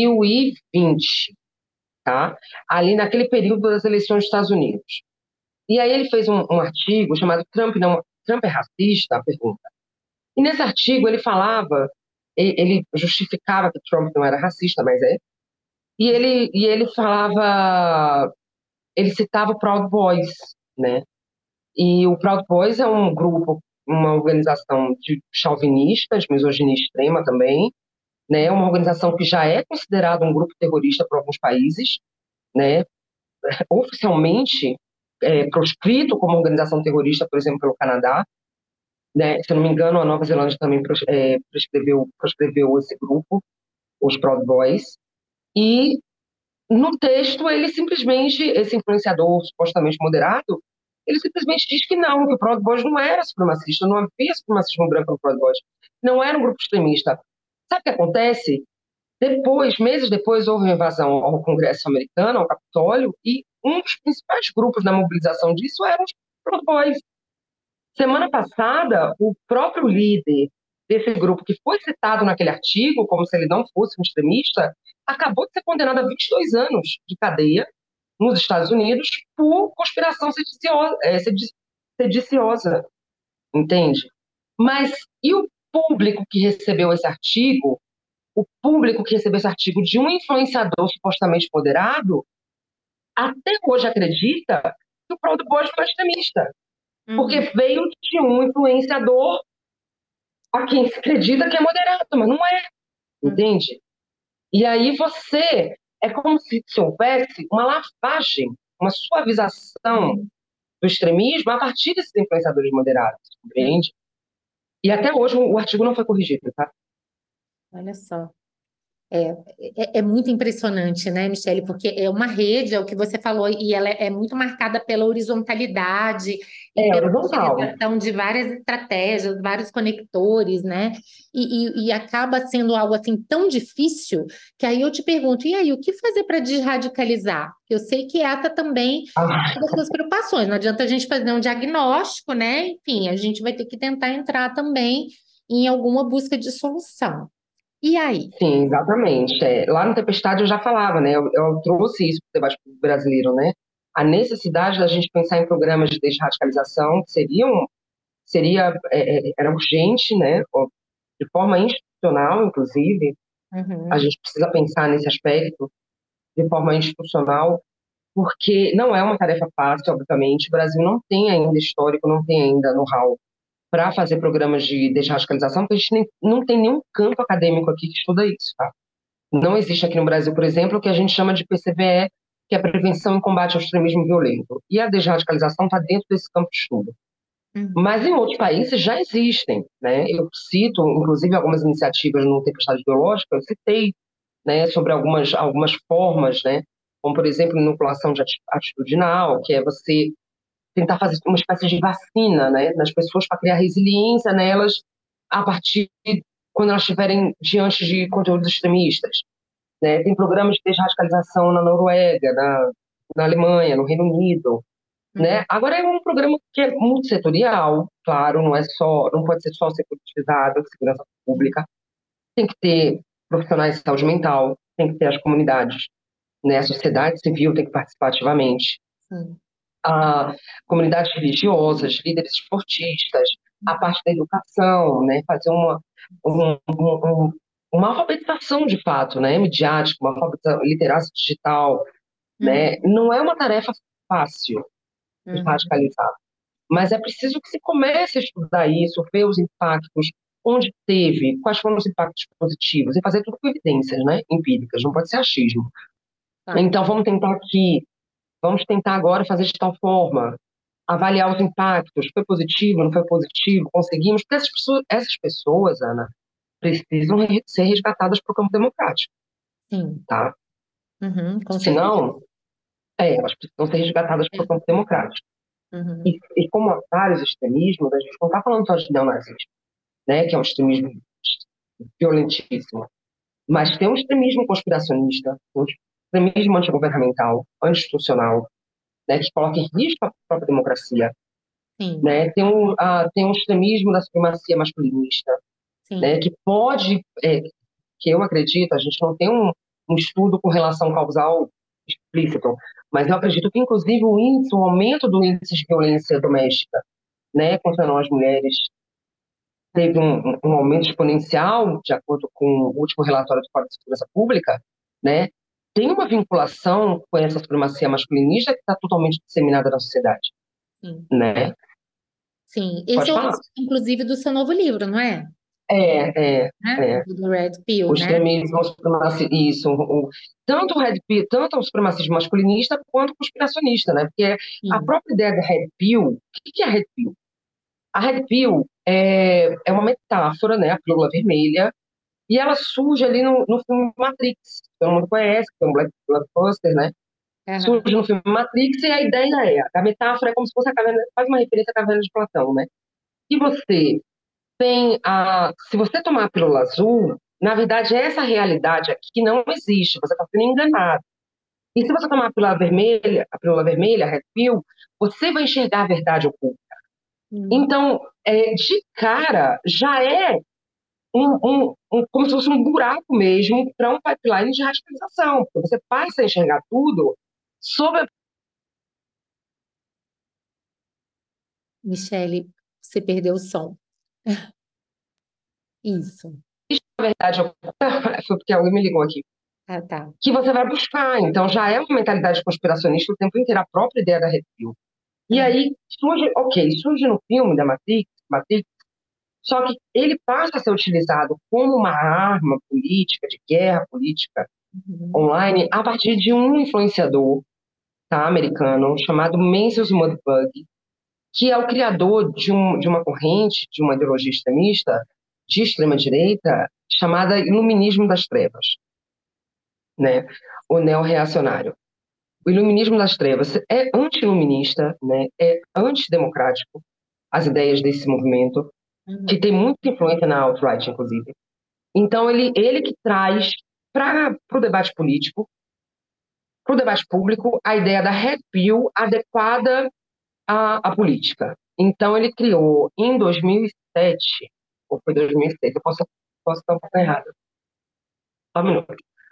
2020, tá? Ali naquele período das eleições dos Estados Unidos. E aí ele fez um artigo chamado Trump é racista? A pergunta. E nesse artigo ele falava, ele justificava que Trump não era racista, mas é. E ele falava, ele citava o Proud Boys, né? E o Proud Boys é um grupo, uma organização de chauvinistas, misoginia extrema também, né? Uma organização que já é considerada um grupo terrorista por alguns países, né? Oficialmente proscrito como organização terrorista, por exemplo, pelo Canadá, né? Se eu não me engano, a Nova Zelândia também proscreveu esse grupo, os Proud Boys. E no texto, ele simplesmente, esse influenciador supostamente moderado, ele simplesmente diz que não, que o Proud Boys não era supremacista, não havia supremacismo branco no Proud Boys, não era um grupo extremista. Sabe o que acontece? Depois, meses depois, houve uma invasão ao Congresso americano, ao Capitólio, e um dos principais grupos na mobilização disso eram os Proud Boys. Semana passada, o próprio líder desse grupo, que foi citado naquele artigo, como se ele não fosse um extremista, acabou de ser condenada a 22 anos de cadeia nos Estados Unidos por conspiração sediciosa, entende? Mas e o público que recebeu esse artigo, o público que recebeu esse artigo de um influenciador supostamente moderado, até hoje acredita que o Proud Boys foi extremista, porque veio de um influenciador a quem se acredita que é moderado, mas não é, entende? E aí é como se houvesse uma lavagem, uma suavização do extremismo a partir desses influenciadores moderados, entende? E até hoje o artigo não foi corrigido, tá? Olha só. É muito impressionante, né, Michele? Porque é uma rede, é o que você falou, e ela é muito marcada pela horizontalidade e É pela horizontal. utilização de várias estratégias, vários conectores, né? E acaba sendo algo assim tão difícil que aí eu te pergunto, e aí, o que fazer para desradicalizar? Eu sei que essa também é Ah, uma das suas preocupações. Não adianta a gente fazer um diagnóstico, né? Enfim, a gente vai ter que tentar entrar também em alguma busca de solução. E aí? sim, exatamente. Lá no Tempestade eu já falava, né? Eu trouxe isso para o debate brasileiro, né? A necessidade da gente pensar em programas de desradicalização que era urgente, né? De forma institucional, inclusive, a Uhum. gente precisa pensar nesse aspecto de forma institucional, porque não é uma tarefa fácil, obviamente. O Brasil não tem ainda histórico, não tem ainda know-how para fazer programas de desradicalização, porque a gente não tem nenhum campo acadêmico aqui que estuda isso, tá? Não existe aqui no Brasil, por exemplo, o que a gente chama de PCVE, que é Prevenção e Combate ao Extremismo Violento. E a desradicalização está dentro desse campo de estudo. Uhum. Mas em outros países já existem, né? Eu cito, inclusive, algumas iniciativas no Tempestade Biológica, eu citei, né, sobre algumas formas, né? Como, por exemplo, inoculação de atitudinal, que é você tentar fazer uma espécie de vacina, né, nas pessoas para criar resiliência nelas a partir quando elas estiverem diante de conteúdos extremistas, né? Tem programas de desradicalização na Noruega, na Alemanha, no Reino Unido, né? Uhum. Agora é um programa que é muito setorial, claro, não pode ser só securitizado, segurança pública, tem que ter profissionais de saúde mental, tem que ter as comunidades, né? A sociedade civil tem que participar ativamente, Sim. a comunidades religiosas, líderes esportistas, a parte da educação, né? Fazer uma alfabetização de fato, né? Midiática, uma alfabetização, literacia digital, Uhum. né? Não é uma tarefa fácil de Uhum. radicalizar, mas é preciso que se comece a estudar isso, ver os impactos, onde teve, quais foram os impactos positivos, e fazer tudo com evidências, né? Empíricas, não pode ser achismo. Tá. Então, vamos tentar agora fazer de tal forma, avaliar os impactos, foi positivo, não foi positivo, conseguimos, porque essas pessoas, Ana, precisam ser resgatadas para o campo democrático, Sim. tá? Uhum. Com certeza. Senão, elas precisam ser resgatadas para o campo democrático. E, Uhum. e como há vários extremismos, a gente não está falando só de neonazismo, né, que é um extremismo violentíssimo, mas tem um extremismo conspiracionista, um extremismo antigovernamental, anti-institucional, né, que coloca em risco a própria democracia, Sim. né? Tem um extremismo da supremacia masculinista, né, Sim. que eu acredito, a gente não tem um estudo com relação causal explícito, mas eu acredito que, inclusive, o aumento do índice de violência doméstica, né, contra nós mulheres, teve um aumento exponencial, de acordo com o último relatório do Código de Segurança Pública, né, tem uma vinculação com essa supremacia masculinista que está totalmente disseminada na sociedade, Sim. né? Sim. Esse Pode é o falar. assunto, inclusive, do seu novo livro, não é? É, é, Né? é. Do Red Pill, O né? extremismo, isso, tanto o Red Pill, tanto o supremacismo masculinista quanto o conspiracionista, né? Porque a Sim. própria ideia da Red Pill, o que é a Red Pill? A Red Pill é uma metáfora, né? A pílula vermelha, e ela surge ali no filme Matrix, que todo mundo conhece, que é um blockbuster, né? Aham. Surge no filme Matrix e a ideia a metáfora é como se fosse a caverna, faz uma referência à caverna de Platão, né? E se você tomar a pílula azul, na verdade, essa realidade aqui não existe, você está sendo enganado. E se você tomar a pílula vermelha, a Red Pill, você vai enxergar a verdade oculta. Hum. Então, de cara, já é como se fosse um buraco mesmo para um pipeline de radicalização, porque você passa a enxergar tudo sob a Michele, você perdeu o som. Isso. verdade, foi porque alguém me ligou aqui, Ah, tá. que você vai buscar. Então já é uma mentalidade conspiracionista o tempo inteiro, a própria ideia da Red Pill. E Ah, aí surge, ok, surge no filme da Matrix, só que ele passa a ser utilizado como uma arma política, de guerra política uhum, online, a partir de um influenciador, tá, americano chamado Mencius Mudbug, que é o criador de uma corrente, de uma ideologia extremista, de extrema-direita, chamada Iluminismo das Trevas, né? O neo-reacionário. O Iluminismo das Trevas é anti-iluminista, né? É antidemocrático, as ideias desse movimento, que uhum, tem muita influência na alt-right, inclusive. Então, ele que traz para o debate político, para o debate público, a ideia da red pill adequada à política. Então, ele criou em 2007, ou foi 2006, posso estar um pouco errado. Só um minuto.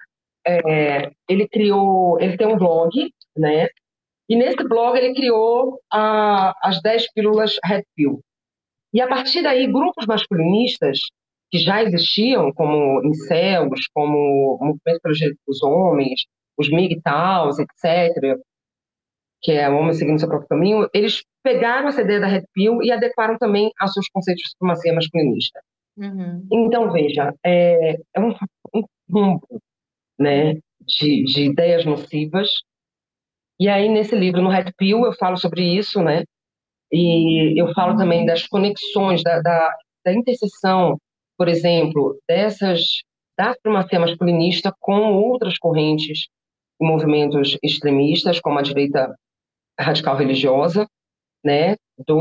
Ele tem um blog, né? E nesse blog ele criou as 10 pílulas Red Pill. E a partir daí, grupos masculinistas que já existiam, como incels, como Movimento pelos Direitos dos Homens, os MGTOWs, etc., que é o homem seguindo seu próprio caminho, eles pegaram essa ideia da Red Pill e adequaram também aos seus conceitos de supremacia masculinista. uhum, Então, veja, é um rumbo, né, de ideias nocivas. E aí, nesse livro, no Red Pill, eu falo sobre isso, né? E eu falo também das conexões, da interseção, por exemplo, da supremacia masculinista com outras correntes e movimentos extremistas, como a direita radical religiosa, né?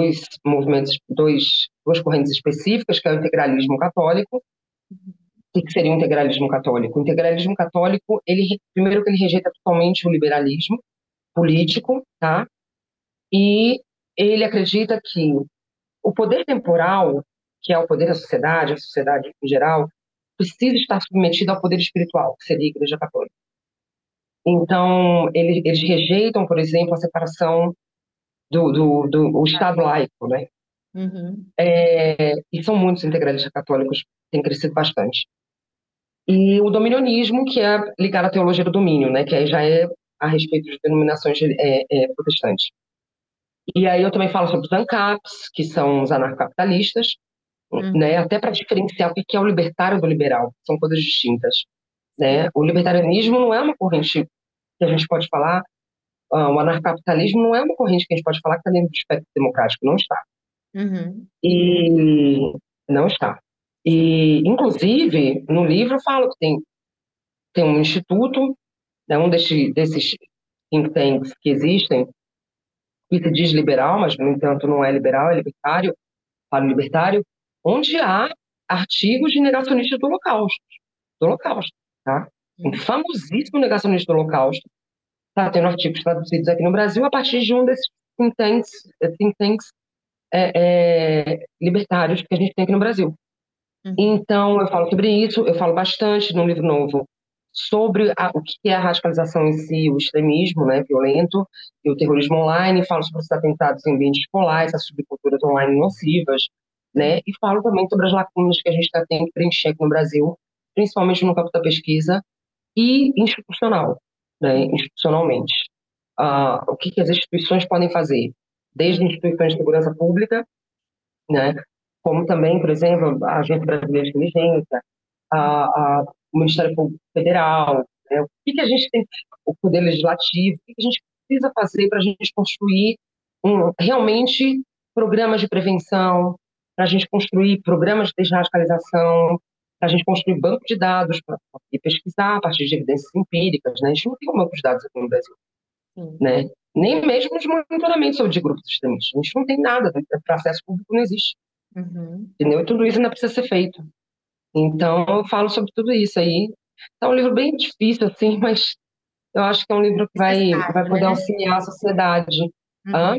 Duas correntes específicas, que é o integralismo católico. O que seria o integralismo católico? O integralismo católico, primeiro que ele rejeita totalmente o liberalismo político, tá? E ele acredita que o poder temporal, que é o poder da sociedade, a sociedade em geral, precisa estar submetido ao poder espiritual, que seria a Igreja Católica. Então, eles rejeitam, por exemplo, a separação do Estado laico, né? uhum, E são muitos integralistas católicos, têm crescido bastante. E o dominionismo, que é ligado à teologia do domínio, né? Que aí já é a respeito de denominações protestantes. E aí eu também falo sobre os ANCAPs, que são os anarcocapitalistas, uhum, né? Até para diferenciar o que é o libertário do liberal, são coisas distintas, né? O libertarianismo não é uma corrente que a gente pode falar, o anarcocapitalismo não é uma corrente que a gente pode falar que está dentro do espectro democrático, não está. uhum, E não está. E, inclusive, no livro eu falo que tem um instituto, né, desses think tanks que existem, que se diz liberal, mas, no entanto, não é liberal, é libertário, para o libertário, onde há artigos de negacionistas do Holocausto, tá? Um uhum, famosíssimo negacionista do Holocausto está tendo artigos traduzidos aqui no Brasil a partir de um desses think tanks libertários que a gente tem aqui no Brasil. uhum, Então, eu falo sobre isso, eu falo bastante no livro novo sobre o que é a radicalização em si, o extremismo, né, violento e o terrorismo online, falo sobre os atentados em ambientes escolares, as subculturas online nocivas, né, uhum, e falo também sobre as lacunas que a gente tem que preencher aqui no Brasil, principalmente no campo da pesquisa e institucional, né, uhum, institucionalmente. O que as instituições podem fazer? Desde instituições de segurança pública, né, como também, por exemplo, a Agência Brasileira de Inteligência, o Ministério Público Federal, né? O que a gente tem, o Poder Legislativo, o que a gente precisa fazer para a gente construir realmente programas de prevenção, para a gente construir programas de desradicalização, para a gente construir banco de dados para pesquisar a partir de evidências empíricas, né? A gente não tem um banco de dados aqui no Brasil, sim, né? Nem mesmo de monitoramento sobre de grupos extremistas. A gente não tem nada, para acesso público não existe, uhum. entendeu? E tudo isso ainda precisa ser feito. Então, eu falo sobre tudo isso aí. É um livro bem difícil, assim, mas eu acho que é um livro que vai Necessário, poder né? auxiliar a sociedade. Hã? Uhum.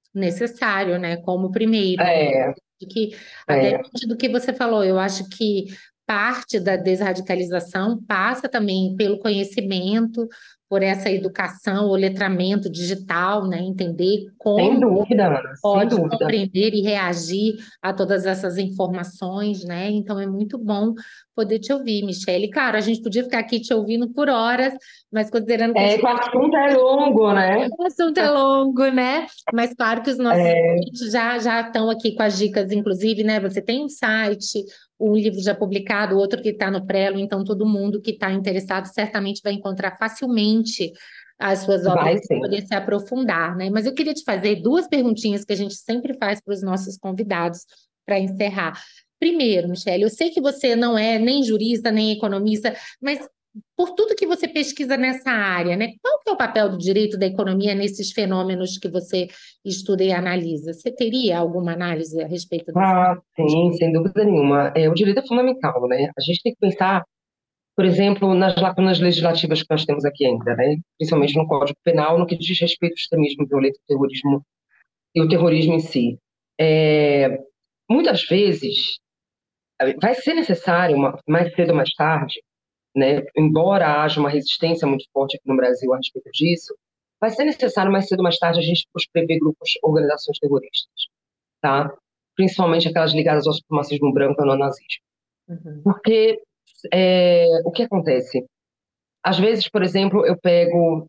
necessário, né? Como primeiro, né? É, De que, até é, do que você falou, eu acho que parte da desradicalização passa também pelo conhecimento, por essa educação, o letramento digital, né? Entender sem como dúvida, Ana, sem pode dúvida. compreender e reagir a todas essas informações, né? Então é muito bom poder te ouvir, Michele. Claro, a gente podia ficar aqui te ouvindo por horas, mas considerando que a É gente que o assunto é longo, né? o assunto é longo, né? Mas claro que os nossos É, ouvintes já estão aqui com as dicas, inclusive, né? Você tem um site, um livro já publicado, outro que está no Prelo, então todo mundo que está interessado certamente vai encontrar facilmente as suas obras vai para sim. poder se aprofundar, né? Mas eu queria te fazer duas perguntinhas que a gente sempre faz para os nossos convidados para encerrar. Primeiro, Michele, eu sei que você não é nem jurista, nem economista, mas por tudo que você pesquisa nessa área, né? Qual que é o papel do direito da economia nesses fenômenos que você estuda e analisa? Você teria alguma análise a respeito desse? Ah, sim, sem dúvida nenhuma. O direito é fundamental, né? A gente tem que pensar, por exemplo, nas lacunas legislativas que nós temos aqui ainda, né? Principalmente no Código Penal, no que diz respeito ao extremismo violento, terrorismo e o terrorismo em si. É, muitas vezes vai ser necessário, mais cedo ou mais tarde, né? Embora haja uma resistência muito forte aqui no Brasil a respeito disso, vai ser necessário mais cedo ou mais tarde a gente proscrever grupos, organizações terroristas, tá? Principalmente aquelas ligadas ao supremacismo branco e ao nazismo. Uhum, Porque o que acontece? Às vezes, por exemplo, eu pego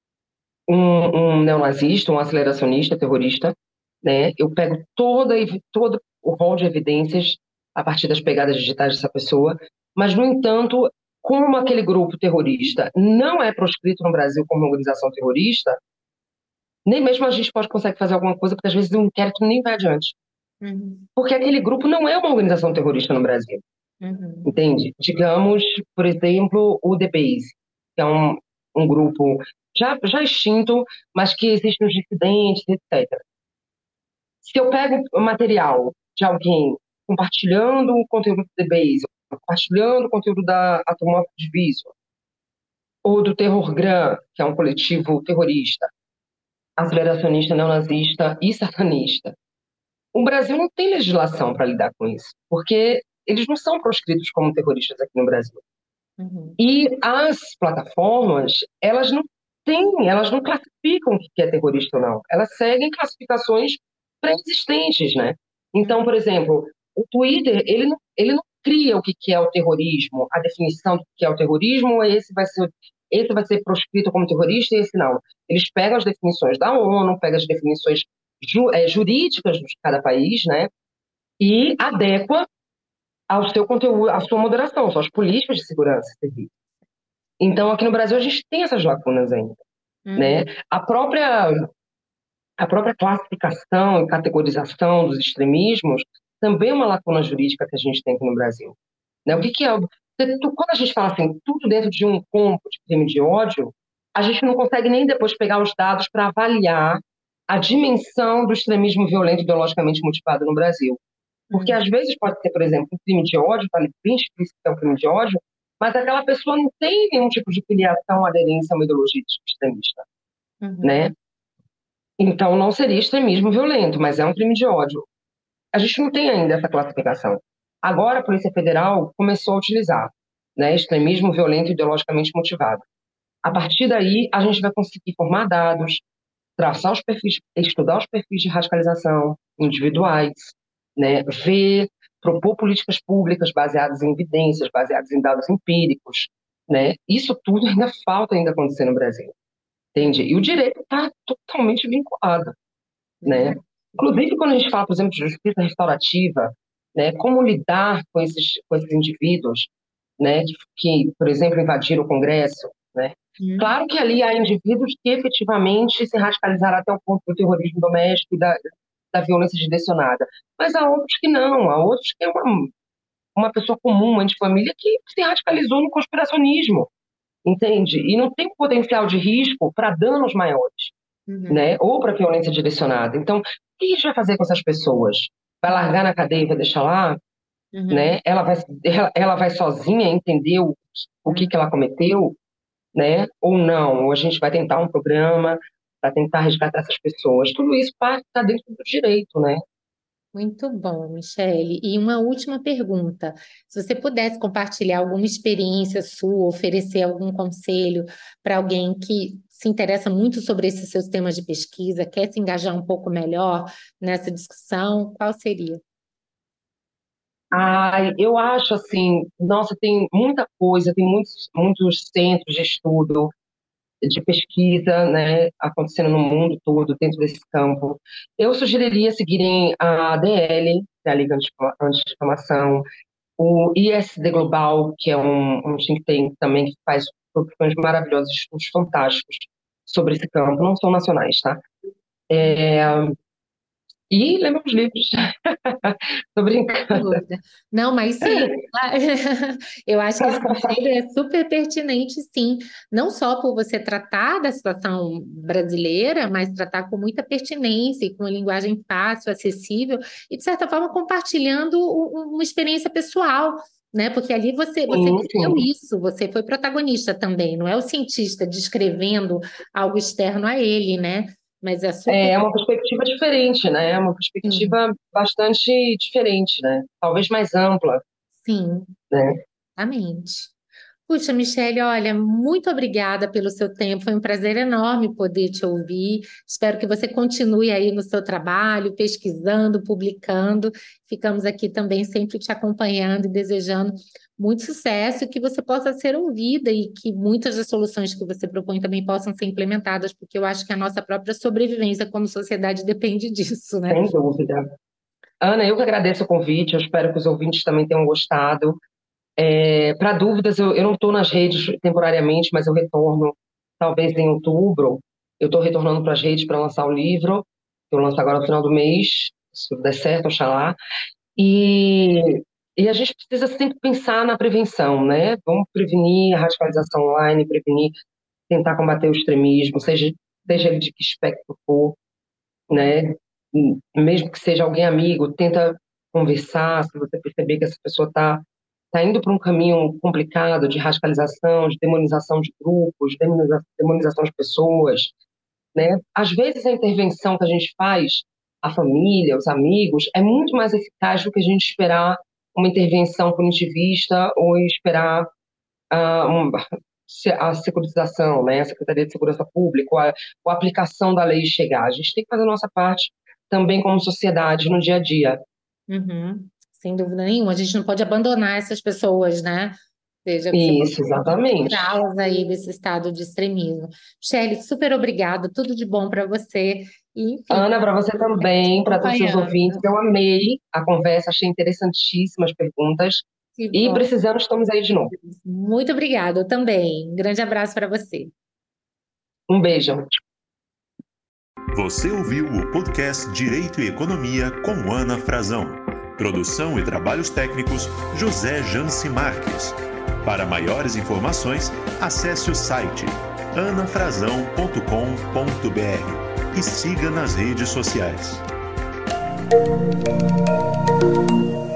um neonazista, um aceleracionista terrorista, né? Eu pego todo o rol de evidências a partir das pegadas digitais dessa pessoa, mas, no entanto, como aquele grupo terrorista não é proscrito no Brasil como organização terrorista, nem mesmo a gente consegue fazer alguma coisa, porque às vezes o inquérito nem vai adiante. uhum, Porque aquele grupo não é uma organização terrorista no Brasil. uhum, Entende? Digamos, por exemplo, o The Base, que é um grupo já extinto, mas que existe nos dissidentes, etc. Se eu pego o material de alguém compartilhando o conteúdo do The Base, compartilhando o conteúdo da Atomóvel Division, ou do Terrorgram, que é um coletivo terrorista, aceleracionista, neonazista e satanista, o Brasil não tem legislação para lidar com isso, porque eles não são proscritos como terroristas aqui no Brasil. uhum, E as plataformas, elas não classificam o que é terrorista ou não. Elas seguem classificações pré-existentes, né? Então, por exemplo, o Twitter, ele não cria o que é o terrorismo, a definição do que é o terrorismo, esse vai ser proscrito como terrorista e esse não. Eles pegam as definições da ONU, pegam as definições jurídicas de cada país, né? E adequa ao seu conteúdo, à sua moderação, são as políticas de segurança. Então, aqui no Brasil, a gente tem essas lacunas ainda, né? uhum, A própria, a própria classificação e categorização dos extremismos também é uma lacuna jurídica que a gente tem aqui no Brasil, né? O uhum, que que é? Quando a gente fala assim, tudo dentro de um campo de crime de ódio, a gente não consegue nem depois pegar os dados para avaliar a dimensão do extremismo violento ideologicamente motivado no Brasil. Porque uhum, às vezes pode ser, por exemplo, um crime de ódio, está ali bem explícito que é um crime de ódio, mas aquela pessoa não tem nenhum tipo de filiação, aderência a uma ideologia extremista, uhum, né? Então não seria extremismo violento, mas é um crime de ódio. A gente não tem ainda essa classificação. Agora a Polícia Federal começou a utilizar, né, extremismo violento ideologicamente motivado. A uhum, partir daí, a gente vai conseguir formar dados, traçar os perfis, estudar os perfis de radicalização individuais, né, ver, propor políticas públicas baseadas em evidências, baseadas em dados empíricos, né? Isso tudo ainda falta ainda acontecer no Brasil, entende? E o direito está totalmente vinculado, né? verdade. Inclusive quando a gente fala, por exemplo, de justiça restaurativa, né, como lidar com esses indivíduos, né, por exemplo, invadiram o Congresso, né? Uhum, Claro que ali há indivíduos que efetivamente se radicalizaram até o ponto do terrorismo doméstico e da violência direcionada, mas há outros que não, há outros que é uma pessoa comum, uma de família, que se radicalizou no conspiracionismo, entende? E não tem potencial de risco para danos maiores, uhum, né? Ou para violência direcionada. Então, o que a gente vai fazer com essas pessoas? Vai largar na cadeia e vai deixar lá? uhum, Né? Ela vai sozinha entender o uhum, que ela cometeu, né? Ou não? Ou a gente vai tentar um programa. para tentar resgatar essas pessoas. Tudo isso está dentro do direito, né? Muito bom, Michele. E uma última pergunta. Se você pudesse compartilhar alguma experiência sua, oferecer algum conselho para alguém que se interessa muito sobre esses seus temas de pesquisa, quer se engajar um pouco melhor nessa discussão, qual seria? Eu acho assim, nossa, tem muita coisa, tem muitos centros de estudo, de pesquisa, né, acontecendo no mundo todo, dentro desse campo. Eu sugeriria seguirem a ADL, que é a Liga Antidifamação, o ISD Global, que é um think tank também que faz produções maravilhosas, estudos fantásticos sobre esse campo, não são nacionais, tá? E lembra os livros. Tô Sem brincando. dúvida. Não, mas sim, eu acho que esse conselho é super pertinente, sim, não só por você tratar da situação brasileira, mas tratar com muita pertinência e com uma linguagem fácil, acessível e, de certa forma, compartilhando uma experiência pessoal, né? Porque ali você Sim, viveu sim. isso, você foi protagonista também, não é o cientista descrevendo algo externo a ele, né? Mas é super. É uma perspectiva diferente, né? É uma Sim, perspectiva bastante diferente, né? Talvez mais ampla, sim, né? exatamente. Puxa, Michele, olha, muito obrigada pelo seu tempo. Foi um prazer enorme poder te ouvir. Espero que você continue aí no seu trabalho, pesquisando, publicando. Ficamos aqui também sempre te acompanhando e desejando muito sucesso e que você possa ser ouvida e que muitas das soluções que você propõe também possam ser implementadas, porque eu acho que a nossa própria sobrevivência como sociedade depende disso, né? Sem dúvida. Ana, eu que agradeço o convite, eu espero que os ouvintes também tenham gostado. Para dúvidas, eu não estou nas redes temporariamente, mas eu retorno talvez em outubro. Eu estou retornando para as redes para lançar o livro, que eu lanço agora no final do mês, se tudo der certo, oxalá. E a gente precisa sempre pensar na prevenção, né? Vamos prevenir a radicalização online, prevenir, tentar combater o extremismo, seja ele de que espectro for, né? Mesmo que seja alguém amigo, tenta conversar, se você perceber que essa pessoa está indo para um caminho complicado de radicalização, de demonização de grupos, demonização de pessoas, né? Às vezes a intervenção que a gente faz, a família, os amigos, é muito mais eficaz do que a gente esperar uma intervenção punitivista ou esperar a securitização, né? A Secretaria de Segurança Pública, ou a aplicação da lei chegar. A gente tem que fazer a nossa parte também como sociedade no dia a dia. Uhum, sem dúvida nenhuma. A gente não pode abandonar essas pessoas, né? Ou seja, você Isso, exatamente. tirá-las aí desse estado de extremismo. Shelley, super obrigada, tudo de bom para você. E, enfim, Ana, para você também, para todos os seus ouvintes, acompanhando. eu amei a conversa, achei interessantíssimas perguntas Que e bom. precisando, estamos aí de novo. Muito obrigada, eu também. Um grande abraço para você. Um beijo. Você ouviu o podcast Direito e Economia com Ana Frazão. Produção e trabalhos técnicos José Janci Marques. Para maiores informações, acesse o site anafrazão.com.br e siga nas redes sociais.